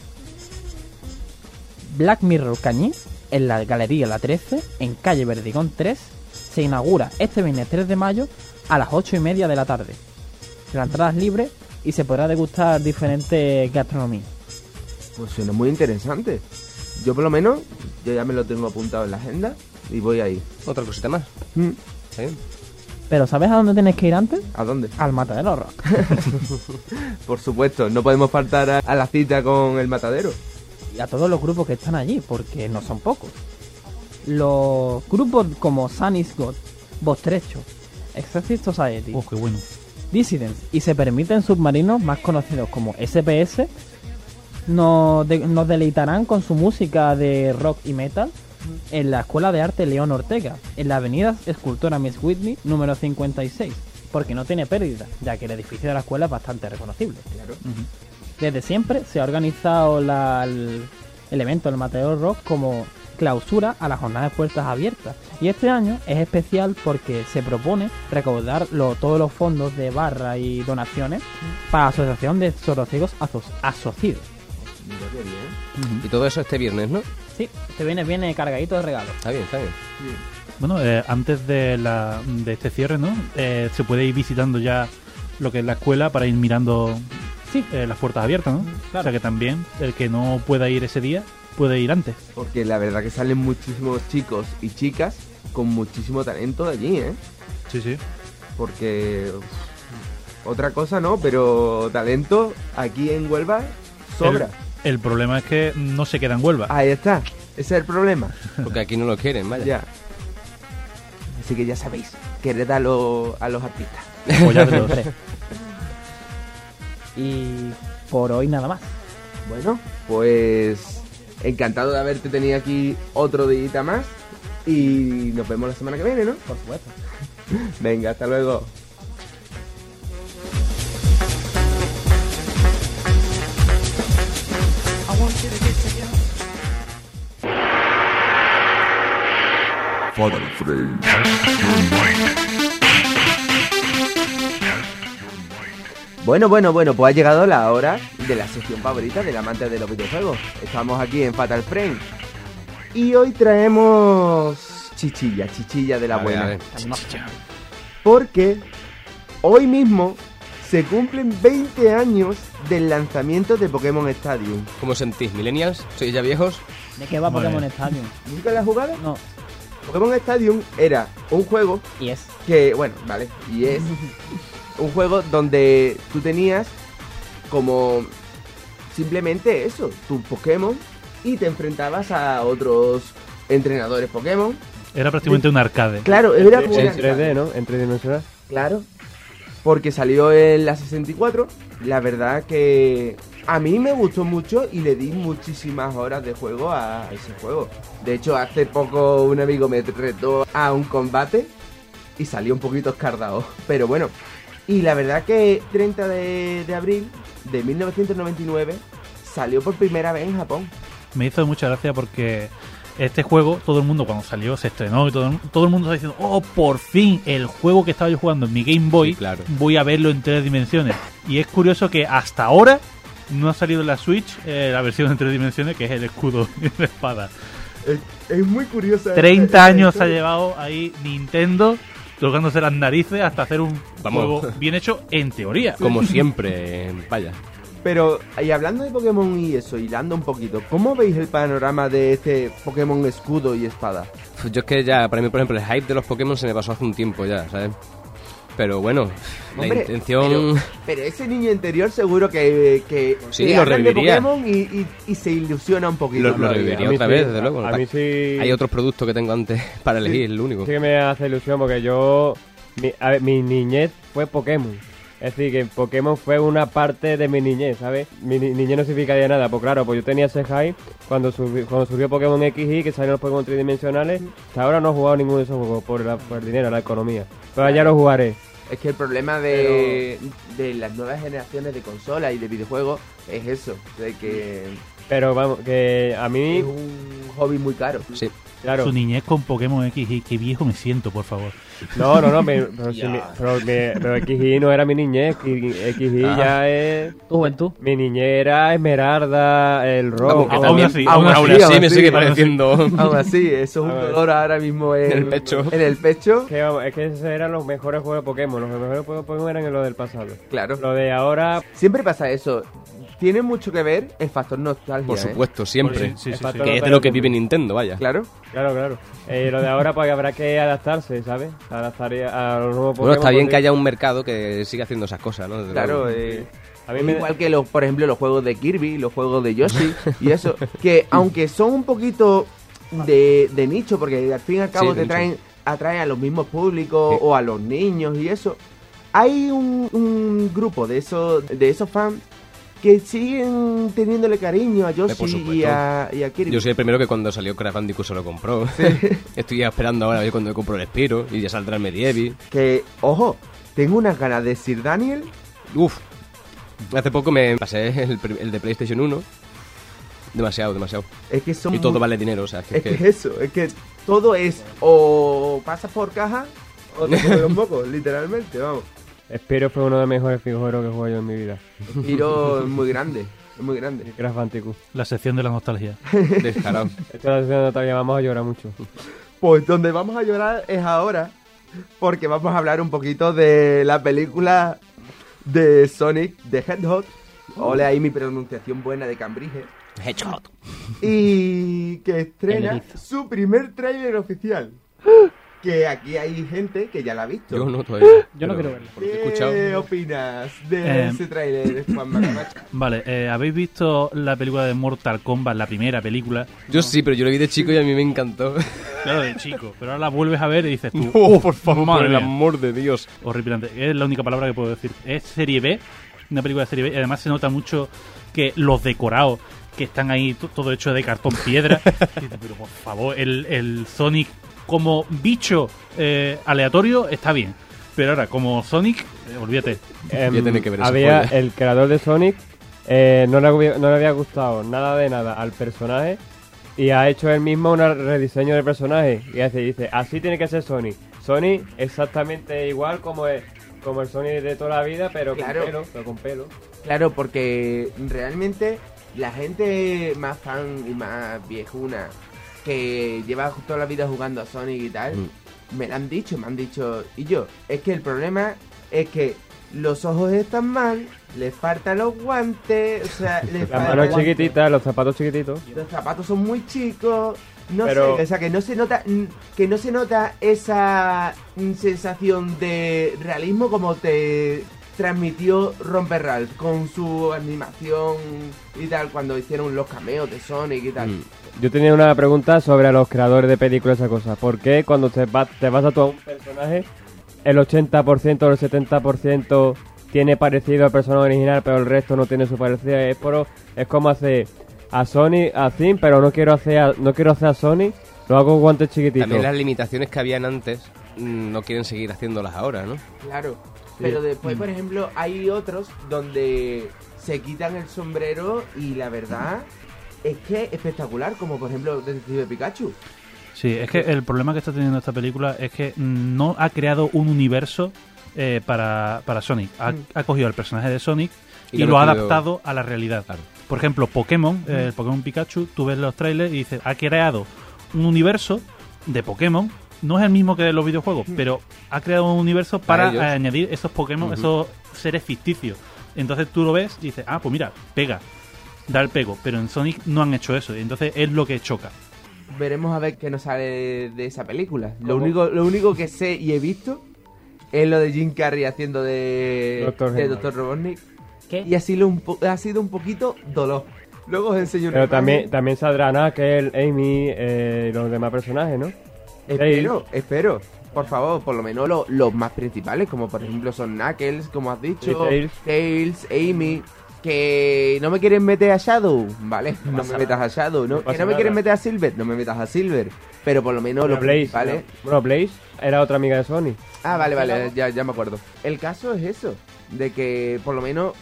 Black Mirror Cañí, en la Galería La 13, en calle Verdigón 3, se inaugura este viernes 3 de mayo a las 8:30 de la tarde. La entrada es libre y se podrá degustar diferentes gastronomías. Pues suena muy interesante. Yo por lo menos, yo ya me lo tengo apuntado en la agenda y voy ahí. Otra cosita más. Está bien. Pero ¿sabes a dónde tienes que ir antes? ¿A dónde? Al Matadero Rock. Por supuesto, no podemos faltar a la cita con el Matadero. Y a todos los grupos que están allí, porque no son pocos. Los grupos como Sun is God, Bostrecho, Exorcist Society, Oh, qué bueno. Dissidents y se permiten submarinos más conocidos como SPS. Nos deleitarán con su música de rock y metal en la Escuela de Arte León Ortega, en la avenida Escultora Miss Whitney, número 56, porque no tiene pérdida, ya que el edificio de la escuela es bastante reconocible. Claro. Desde siempre se ha organizado el evento del Matador Rock como clausura a las jornadas de puertas abiertas, y este año es especial porque se propone recaudar todos los fondos de barra y donaciones para la Asociación de Sordociegos Asociados. Mira qué bien. Y todo eso este viernes, ¿no? Sí, este viene cargadito de regalos. Está bien, está bien. Bueno, antes de este cierre, ¿no? Se puede ir visitando ya lo que es la escuela para ir mirando las puertas abiertas, ¿no? Claro. O sea que también el que no pueda ir ese día puede ir antes. Porque la verdad que salen muchísimos chicos y chicas con muchísimo talento de allí, ¿eh? Sí, sí. Porque otra cosa no, pero talento aquí en Huelva sobra. El problema es que no se queda en Huelva. Ahí está, ese es el problema. Porque aquí no lo quieren, vaya. Ya. Así que ya sabéis, quered a los artistas. Apoyadlos. Hombre. Y por hoy nada más. Bueno, pues encantado de haberte tenido aquí otro día más. Y nos vemos la semana que viene, ¿no? Por supuesto. Venga, hasta luego. Fatal Frame. Bueno, pues ha llegado la hora de la sección favorita del amante de los videojuegos. Estamos aquí en Fatal Frame. Y hoy traemos chichilla de la buena. A ver. Porque hoy mismo se cumplen 20 años del lanzamiento de Pokémon Stadium. ¿Cómo sentís, millennials? ¿Sois ya viejos? ¿De qué va Vale. Pokémon Stadium? ¿Nunca la has jugado? No, Pokémon Stadium era un juego y es. que, bueno, vale, y es un juego donde tú tenías como simplemente eso, tu Pokémon, y te enfrentabas a otros entrenadores Pokémon. Era prácticamente un arcade. Claro, era como En una- 3D, ¿no? En tridimensional. Claro, porque salió en la 64. La verdad que a mí me gustó mucho y le di muchísimas horas de juego a ese juego. De hecho, hace poco un amigo me retó a un combate y salió un poquito escardado. Pero bueno, y la verdad que 30 de abril de 1999 salió por primera vez en Japón. Me hizo mucha gracia porque este juego, todo el mundo cuando salió, se estrenó y todo el mundo está diciendo, oh, por fin, el juego que estaba yo jugando en mi Game Boy, Sí, claro. voy a verlo en 3 dimensiones. Y es curioso que hasta ahora no ha salido en la Switch la versión en 3 dimensiones, que es el escudo y la espada. Es muy curioso. 30 años ha llevado ahí Nintendo tocándose las narices hasta hacer un Vamos. juego bien hecho en teoría. Como siempre, vaya. Pero, y hablando de Pokémon y eso, hilando un poquito, ¿cómo veis el panorama de este Pokémon escudo y espada? Pues yo es que ya, para mí, por ejemplo, el hype de los Pokémon se me pasó hace un tiempo ya, ¿sabes? Pero bueno, la Hombre, intención... Pero ese niño interior seguro que Sí, te lo hablan de reviviría. Pokémon y se ilusiona un poquito. Lo reviviría A mí otra sí, vez, desde luego. A mí sí. Hay otros productos que tengo antes para elegir, el único. Sí que me hace ilusión porque yo... Mi niñez fue Pokémon. Es decir, que Pokémon fue una parte de mi niñez, ¿sabes? Mi niñez no significaría nada. Pues claro, pues yo tenía ese hype cuando surgió Pokémon XY, que salieron los Pokémon tridimensionales. Hasta ahora no he jugado ninguno de esos juegos por el dinero, la economía. Pero ya lo jugaré. Es que el problema de las nuevas generaciones de consolas y de videojuegos es eso, de que Pero vamos, que a mí... es un hobby muy caro. Sí. Claro. Su niñez con Pokémon XY, qué viejo me siento, por favor. No, pero XY no era mi niñez. XY ya es... Tu juventud. Mi niñez era Esmeralda, el rojo... Vamos, que aún también- así, aún aún así me así, sigue aún así. pareciendo... Aún así, eso es un A ver. dolor ahora mismo en el pecho. En el pecho, Que, vamos, es que esos eran los mejores juegos de Pokémon. Los mejores juegos de Pokémon eran los del pasado. claro. Lo de ahora... Siempre pasa eso. Tiene mucho que ver el factor nostalgia. Por supuesto, siempre. Sí, sí, sí, El sí. factor- Que es de lo que vive Nintendo, vaya. Claro. Claro. Lo de ahora pues habrá que adaptarse, ¿sabes? Adaptar a los nuevos Pokémon. Bueno, está bien porque- que haya un mercado que siga haciendo esas cosas, ¿no? Desde Claro, luego. A mí me... igual que por ejemplo, los juegos de Kirby, los juegos de Yoshi y eso, que aunque son un poquito de nicho, porque al fin y al cabo Sí, de atraen a los mismos públicos Sí. o a los niños y eso, hay un grupo de esos fans que siguen teniéndole cariño a Por Yoshi supuesto. y a Kirby. Yo soy el primero que cuando salió Crash Bandicoot se lo compró. Estoy esperando ahora a ver cuando me compro el Spyro y ya saldrá el Medieval. Que, ojo, tengo unas ganas de Sir Daniel. Uf. Hace poco me pasé el de PlayStation 1. Demasiado. Es que son Y todo vale dinero, o sea, Es que eso, es que todo es o pasas por caja o te comes los mocos, literalmente, vamos. Spyro fue uno de los mejores videojuegos que he jugado yo en mi vida. Spyro es muy grande, Y Crash Bandicoot. La sección de la nostalgia. Descarado. Esta es la sesión de todavía vamos a llorar mucho. Pues donde vamos a llorar es ahora, porque vamos a hablar un poquito de la película de Sonic the Hedgehog. Ole ahí mi pronunciación buena de Cambridge. Hedgehog. Y que estrena erizo. su primer tráiler oficial. Que aquí hay gente que ya la ha visto. Yo no todavía. Yo no pero quiero verlo. por lo que he escuchado. ¿Qué opinas de ese tráiler, Juan Macamacho? Vale, ¿habéis visto la película de Mortal Kombat, la primera película? Yo sí, pero yo lo vi de chico y a mí me encantó. Claro, de chico, pero ahora la vuelves a ver y dices tú, No, por favor, madre por el mía, amor de Dios. horripilante. Es la única palabra que puedo decir. Es serie B, una película de serie B, y además se nota mucho que los decorados que están ahí, todo hecho de cartón piedra. Y dices, pero por favor, el Sonic como bicho aleatorio está bien. Pero ahora, como Sonic, olvídate. Voy a tener que ver esa Había joya. el creador de Sonic, no le había gustado nada de nada al personaje y ha hecho él mismo un rediseño del personaje. Y dice, así tiene que ser Sonic. Sonic exactamente igual como el Sonic de toda la vida, pero Claro. con pelo. Claro, porque realmente la gente más fan y más viejuna que lleva toda la vida jugando a Sonic y tal, me lo han dicho, y yo, es que el problema es que los ojos están mal, le faltan los guantes, o sea, le Las faltan manos chiquititas, los zapatos chiquititos. los zapatos son muy chicos, no Pero- sé, o sea, que no se nota esa sensación de realismo como te transmitió Romper Ralph con su animación y tal cuando hicieron los cameos de Sonic y tal. Yo tenía una pregunta sobre los creadores de películas y esa cosa. ¿Por qué cuando te vas a tu un personaje, el 80% o el 70% tiene parecido al personaje original, pero el resto no tiene su parecido? Es como hacer a Sonic, a Zim, pero no quiero hacer a Sonic, lo hago con guantes chiquititos. También las limitaciones que habían antes no quieren seguir haciéndolas ahora, ¿no? Claro, pero después, por ejemplo, hay otros donde se quitan el sombrero y la verdad es que es espectacular, como por ejemplo Detective Pikachu. Sí, es que el problema que está teniendo esta película es que no ha creado un universo para Sonic. Ha cogido el personaje de Sonic y lo lo ha ha metido- adaptado a la realidad. Claro. Por ejemplo, Pokémon, el Pokémon Pikachu, tú ves los trailers y dices, ha creado un universo de Pokémon. No es el mismo que los videojuegos, pero ha creado un universo para ellos. añadir esos Pokémon, esos seres ficticios. Entonces tú lo ves y dices, pues mira, pega, da el pego. Pero en Sonic no han hecho eso, y entonces es lo que choca. Veremos a ver qué nos sale de esa película. Lo único que sé y he visto es lo de Jim Carrey haciendo de Dr. Robotnik. ¿Qué? Y ha sido un poquito dolor. Luego os enseño una Pero imagen. también saldrá Knuckles, Amy y los demás personajes, ¿no? Espero. Por favor, por lo menos los más principales, como por ejemplo son Knuckles, como has dicho, Sí, Tails, Amy. Que no me quieren meter a Shadow, ¿vale? No me metas a Shadow, ¿no? No Que pasa no me nada. quieren meter a Silver, no me metas a Silver. Pero por lo menos los Blaze, principales. ¿no? Bueno, Blaze era otra amiga de Sony. Ah, vale, ya me acuerdo. El caso es eso, de que por lo menos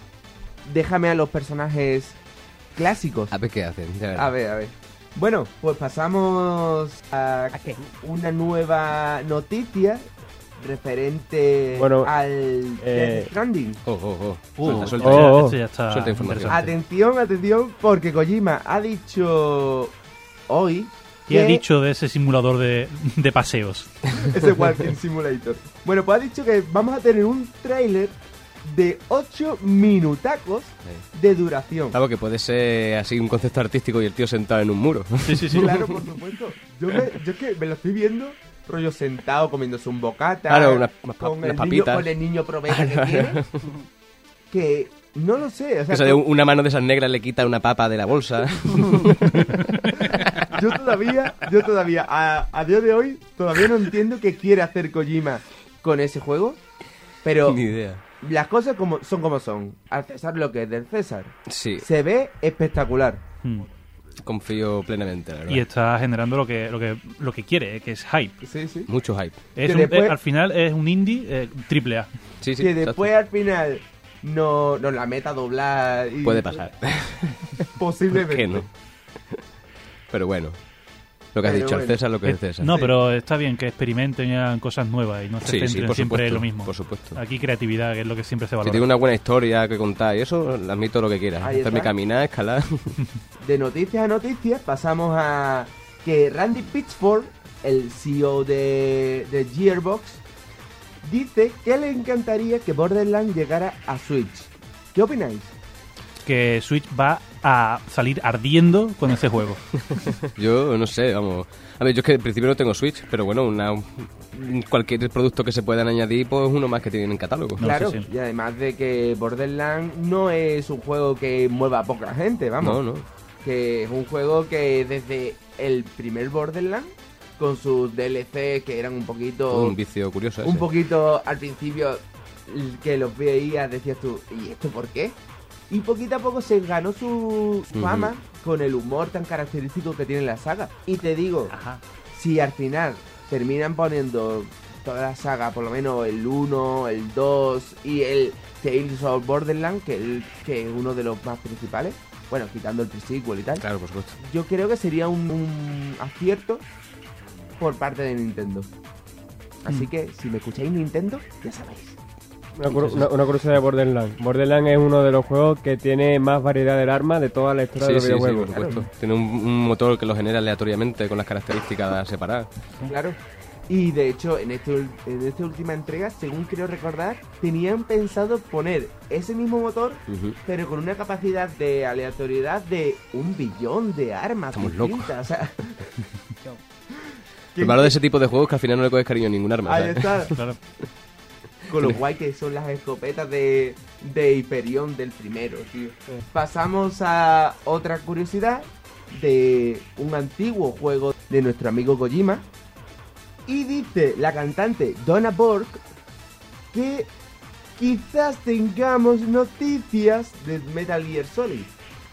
déjame a los personajes clásicos. A ver qué hacen. ya verás. A ver. Bueno, pues pasamos a qué? una nueva noticia referente Bueno, al Death Stranding. Suelta. Esto ya está Suelta información. interesante. Atención, porque Kojima ha dicho hoy ¿Qué ha dicho de ese simulador de paseos? ese Walking Simulator. Bueno, pues ha dicho que vamos a tener un tráiler de 8 minutacos de duración. Claro, que puede ser así un concepto artístico y el tío sentado en un muro. Sí. Claro, por supuesto. Yo es que me lo estoy viendo rollo sentado comiéndose un bocata. Claro, unas con el papitas. niño, con el niño probeta que tiene. Que no lo sé. O sea, Que sale una mano de esas negras le quita una papa de la bolsa. yo todavía, a día de hoy, todavía no entiendo qué quiere hacer Kojima con ese juego. Pero Ni idea. las cosas son como son. Al César lo que es del César. Sí, Se ve espectacular. confío plenamente, la verdad. Y está generando lo que quiere, que es hype. Sí, sí. Mucho hype. Es después- al final es un indie triple A. Sí, sí. Que exacto. después al final no la meta a doblar. Y Puede pasar. Posiblemente. ¿Qué no? Pero bueno. Lo que has Pero dicho, al bueno. César lo que es César. No, Sí. pero está bien que experimenten y hagan cosas nuevas y no se Sí, sí, centren por siempre supuesto, en lo mismo. por supuesto. Aquí creatividad, que es lo que siempre se Si valora. tiene una buena historia que contar y eso, admito lo que quieras. Ahí Hacerme está. caminar, escalar. De noticias a noticias pasamos a que Randy Pitchford, el CEO de Gearbox, dice que le encantaría que Borderlands llegara a Switch. ¿Qué opináis? Que Switch va a salir ardiendo con ese juego. Yo no sé, vamos. A ver, yo es que en principio no tengo Switch, pero bueno, cualquier producto que se puedan añadir, pues uno más que tienen en catálogo. No, Claro, sí, sí. y además de que Borderlands no es un juego que mueva a poca gente, vamos. No, no. Que es un juego que desde el primer Borderlands, con sus DLC que eran un poquito... Un vicio curioso ese. un poquito al principio que los veías, decías tú, ¿y esto por qué? Y poquito a poco se ganó su fama con el humor tan característico que tiene la saga. Y te digo, si al final terminan poniendo toda la saga, por lo menos el 1, el 2 y el Tales of Borderlands, que es uno de los más principales, bueno, quitando el pre-sequel y tal, Claro, por supuesto. yo creo que sería un acierto por parte de Nintendo. Así que, si me escucháis Nintendo, ya sabéis. Una curiosidad de Borderlands. Borderlands es uno de los juegos que tiene más variedad del arma de toda la historia de los Sí, sí, por videojuegos. supuesto. Tiene un motor que lo genera aleatoriamente con las características separadas. Claro. Y de hecho, en esta última entrega, según creo recordar, tenían pensado poner ese mismo motor, Ujú. pero con una capacidad de aleatoriedad de 1 billón de armas Estamos distintas. locos. O sea, Lo malo de ese tipo de juegos es que al final no le coges cariño a ningún arma. ahí ¿sabes? está. Claro. Con lo guay que son las escopetas de Hyperion del primero, tío. Pasamos a otra curiosidad de un antiguo juego de nuestro amigo Kojima. Y dice la cantante Donna Borg que quizás tengamos noticias de Metal Gear Solid.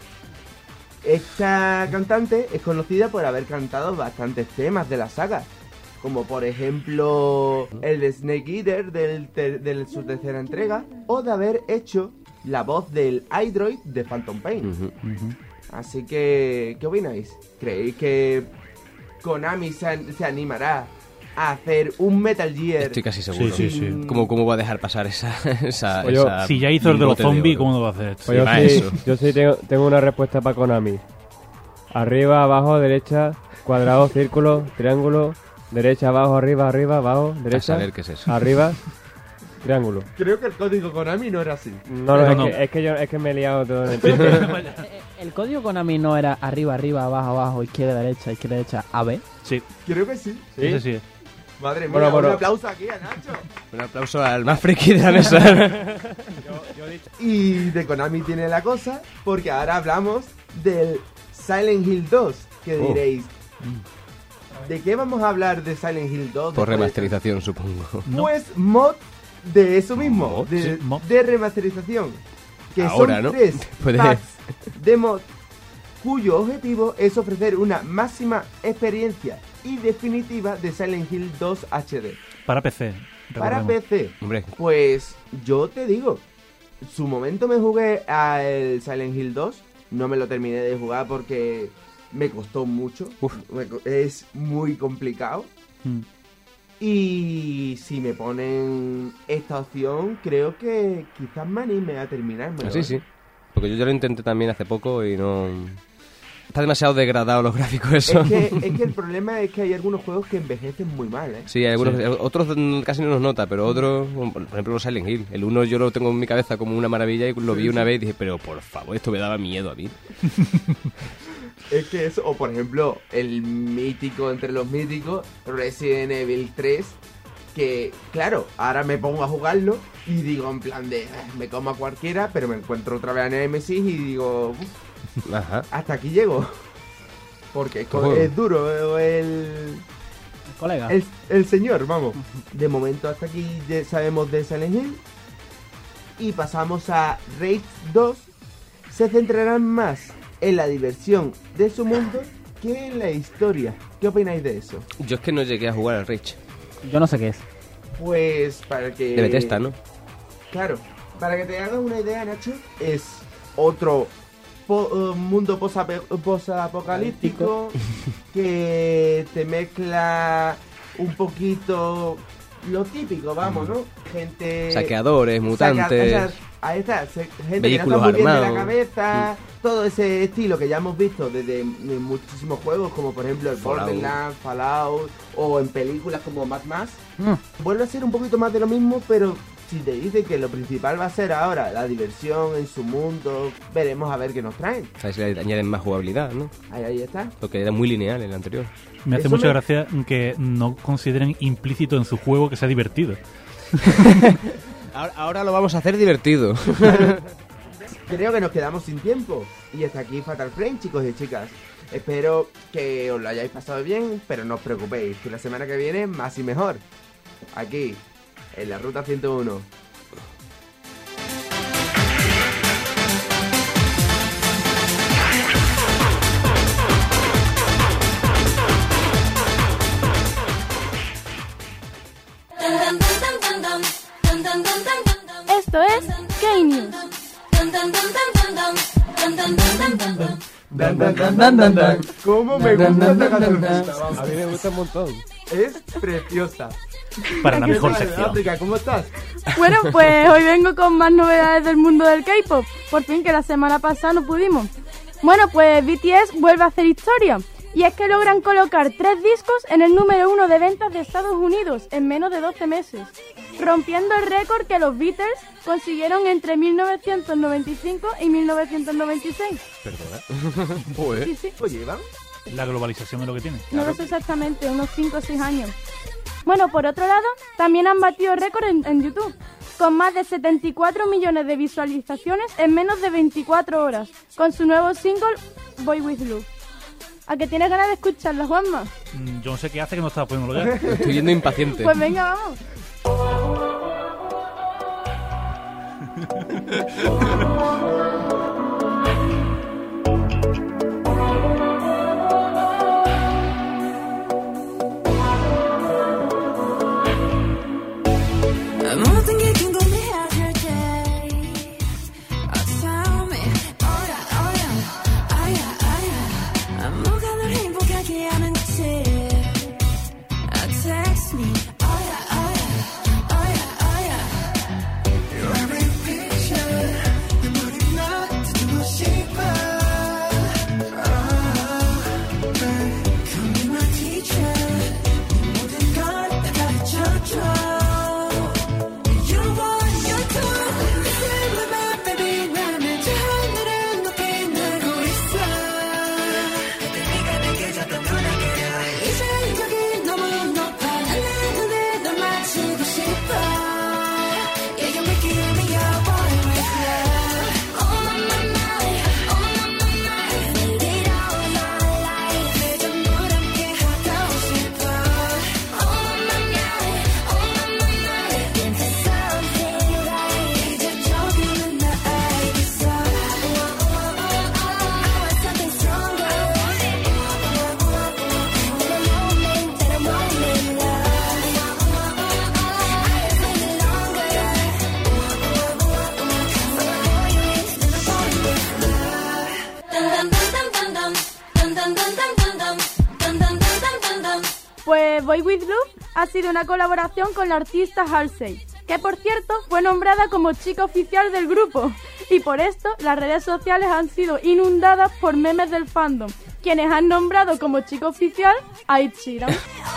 Esta cantante es conocida por haber cantado bastantes temas de la saga, como por ejemplo el de Snake Eater de su tercera entrega, o de haber hecho la voz del iDroid de Phantom Pain. Ujú. Así que, ¿qué opináis? ¿Creéis que Konami se animará a hacer un Metal Gear? Estoy casi seguro. Sí, sí, sí. ¿Cómo va a dejar pasar esa Pues yo- esa Si ya hizo el de los lingote de zombies, oro? ¿cómo lo va a hacer? Pues yo va sí, eso. yo sí tengo una respuesta para Konami. Arriba, abajo, derecha, cuadrado, círculo, triángulo, derecha, abajo, arriba, abajo, A derecha, saber qué es eso. arriba, triángulo. Creo que el código Konami no era así. No, No, es que me he liado todo en el El código Konami no era arriba, abajo, izquierda, derecha, AB. Sí, Creo que sí. ¿Sí? ese sí. Madre mía, Bueno, bueno. un aplauso aquí a Nacho. Un aplauso al más friki de la mesa. Y de Konami tiene la cosa, porque ahora hablamos del Silent Hill 2, que Oh. diréis, ¿de qué vamos a hablar de Silent Hill 2? Por después de- remasterización, supongo. No. Pues mod de eso mismo, Mod, de, sí, mod. de remasterización. Que Ahora, son ¿no? 3 Después de- packs de mod cuyo objetivo es ofrecer una máxima experiencia y definitiva de Silent Hill 2 HD. Para PC. Para recordemos. PC, Hombre, pues yo te digo, su momento me jugué al Silent Hill 2, no me lo terminé de jugar porque me costó mucho, Uf. es muy complicado. Mm. Y si me ponen esta opción, creo que quizás me anime a terminármelo. así sí. Porque yo ya lo intenté también hace poco y no... Está demasiado degradado los gráficos eso. Es que el problema es que hay algunos juegos que envejecen muy mal, ¿eh? Sí, hay algunos, otros casi no los nota, pero otros, por ejemplo los Silent Hill. El 1 yo lo tengo en mi cabeza como una maravilla y lo vi una vez y dije, pero por favor, esto me daba miedo a mí. Es que eso, o por ejemplo, el mítico entre los míticos, Resident Evil 3, que claro, ahora me pongo a jugarlo y digo en plan de, me como a cualquiera, pero me encuentro otra vez a Nemesis y digo, "Uf, Ajá. hasta aquí llego". Porque Ojo. es duro el Colega. El señor, vamos. De momento hasta aquí ya sabemos de Silent Hill. Y pasamos a Rage 2. Se centrarán más en la diversión de su mundo que en la historia. ¿Qué opináis de eso? Yo es que no llegué a jugar al Rage. Yo no sé qué es. Pues para que... De Bethesda, ¿no? Claro, para que te hagas una idea, Nacho, es otro mundo posapocalíptico que te mezcla un poquito lo típico, vamos, ¿no? Gente... Saqueadores, mutantes... Ahí está, gente vehículos que no está muy bien de la armados. cabeza, todo ese estilo que ya hemos visto desde muchísimos juegos, como por ejemplo el Fallout. Borderlands, Fallout, o en películas como Mad Max. Vuelve a ser un poquito más de lo mismo, pero si te dicen que lo principal va a ser ahora la diversión en su mundo, veremos a ver qué nos traen. A ver si le añaden más jugabilidad, ¿no? Ahí está. Porque era muy lineal el anterior. Me hace Eso mucha me- gracia que no consideren implícito en su juego que sea divertido. Ahora lo vamos a hacer divertido. Creo que nos quedamos sin tiempo. Y hasta aquí Fatal Frame, chicos y chicas. Espero que os lo hayáis pasado bien, pero no os preocupéis, que la semana que viene más y mejor. Aquí, en la Ruta 101. Esto es K-News. ¿Cómo me gusta esta cancioncita? A Vamos. mí me gusta un montón. Es preciosa. Para la ¿Qué mejor tal, sección. África? ¿Cómo estás? Bueno, pues hoy vengo con más novedades del mundo del K-pop. Por fin, que la semana pasada no pudimos. Bueno, pues BTS vuelve a hacer historia. Y es que logran colocar 3 discos en el número 1 de ventas de Estados Unidos en menos de 12 meses, rompiendo el récord que los Beatles consiguieron entre 1995 y 1996. Perdona. Sí, sí. ¿Lo llevan? La globalización es lo que tiene. No lo sé exactamente, unos 5 o 6 años. Bueno, por otro lado, también han batido récord en YouTube, con más de 74 millones de visualizaciones en menos de 24 horas, con su nuevo single, Boy With Love. ¿A que tienes ganas de escucharla, Juanma? Yo no sé qué hace que no estaba poniéndolo ya. Estoy yendo impaciente. Pues venga, vamos. 모든 게 궁금해하실 때 tell me 뭐가 널 행복하게 하는지 text me Your every picture 내 머리 나 뒤집어 싶어 Come be my teacher 네 모든 걸 다 가르쳐줘 Pues Boy With Love ha sido una colaboración con la artista Halsey, que por cierto fue nombrada como chica oficial del grupo. Y por esto las redes sociales han sido inundadas por memes del fandom, quienes han nombrado como chica oficial a Ed Sheeran.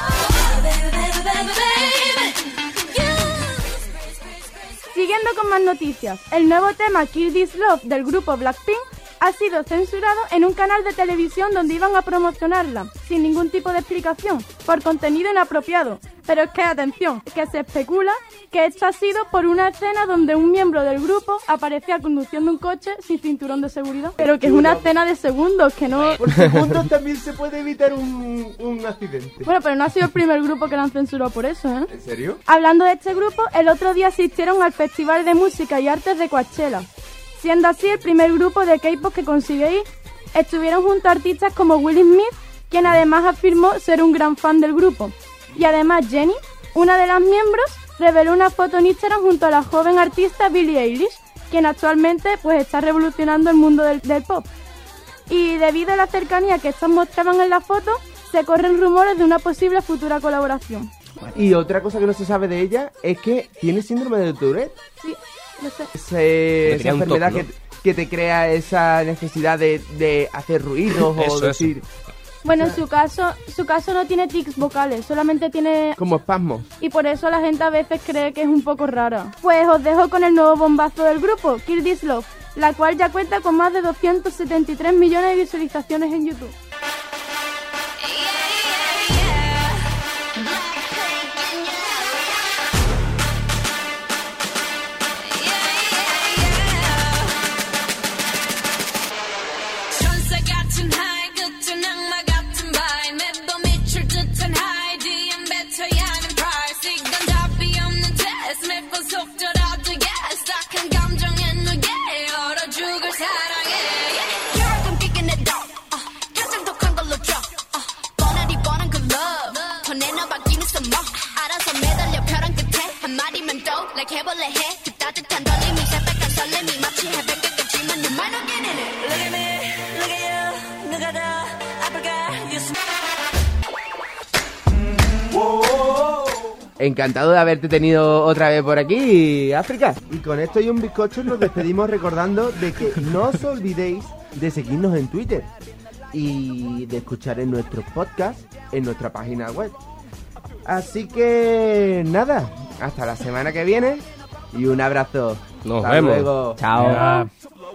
Siguiendo con más noticias, el nuevo tema Kill This Love del grupo Blackpink ha sido censurado en un canal de televisión donde iban a promocionarla, sin ningún tipo de explicación, por contenido inapropiado. Pero es que, atención, que se especula que esto ha sido por una escena donde un miembro del grupo aparecía conduciendo un coche sin cinturón de seguridad. Pero que es una escena de segundos, que no... Por segundos también se puede evitar un accidente. Bueno, pero no ha sido el primer grupo que lo han censurado por eso, ¿eh? ¿En serio? Hablando de este grupo, el otro día asistieron al Festival de Música y Artes de Coachella, siendo así el primer grupo de K-pop que consigue ir. Estuvieron junto a artistas como Will Smith, quien además afirmó ser un gran fan del grupo. Y además Jennie, una de las miembros, reveló una foto en Instagram junto a la joven artista Billie Eilish, quien actualmente pues está revolucionando el mundo del pop. Y debido a la cercanía que estas mostraban en la foto, se corren rumores de una posible futura colaboración. Y otra cosa que no se sabe de ella es que tiene síndrome de Tourette. Sí, lo sé. Esa enfermedad TOC, ¿no? que te crea esa necesidad de hacer ruidos o Eso. decir... Bueno, en su caso no tiene tics vocales, solamente tiene... como espasmos. Y por eso la gente a veces cree que es un poco rara. Pues os dejo con el nuevo bombazo del grupo, Kill This Love, la cual ya cuenta con más de 273 millones de visualizaciones en YouTube. Encantado de haberte tenido otra vez por aquí, África. Y con esto y un bizcocho nos despedimos recordando de que no os olvidéis de seguirnos en Twitter y de escuchar en nuestros podcasts en nuestra página web. Así que nada, hasta la semana que viene y un abrazo. Nos Hasta vemos. luego. Chao.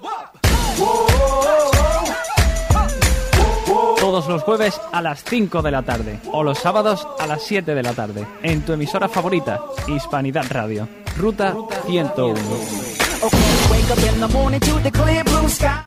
Todos los jueves a las 5 de la tarde o los sábados a las 7 de la tarde en tu emisora favorita, Hispanidad Radio. Ruta 101.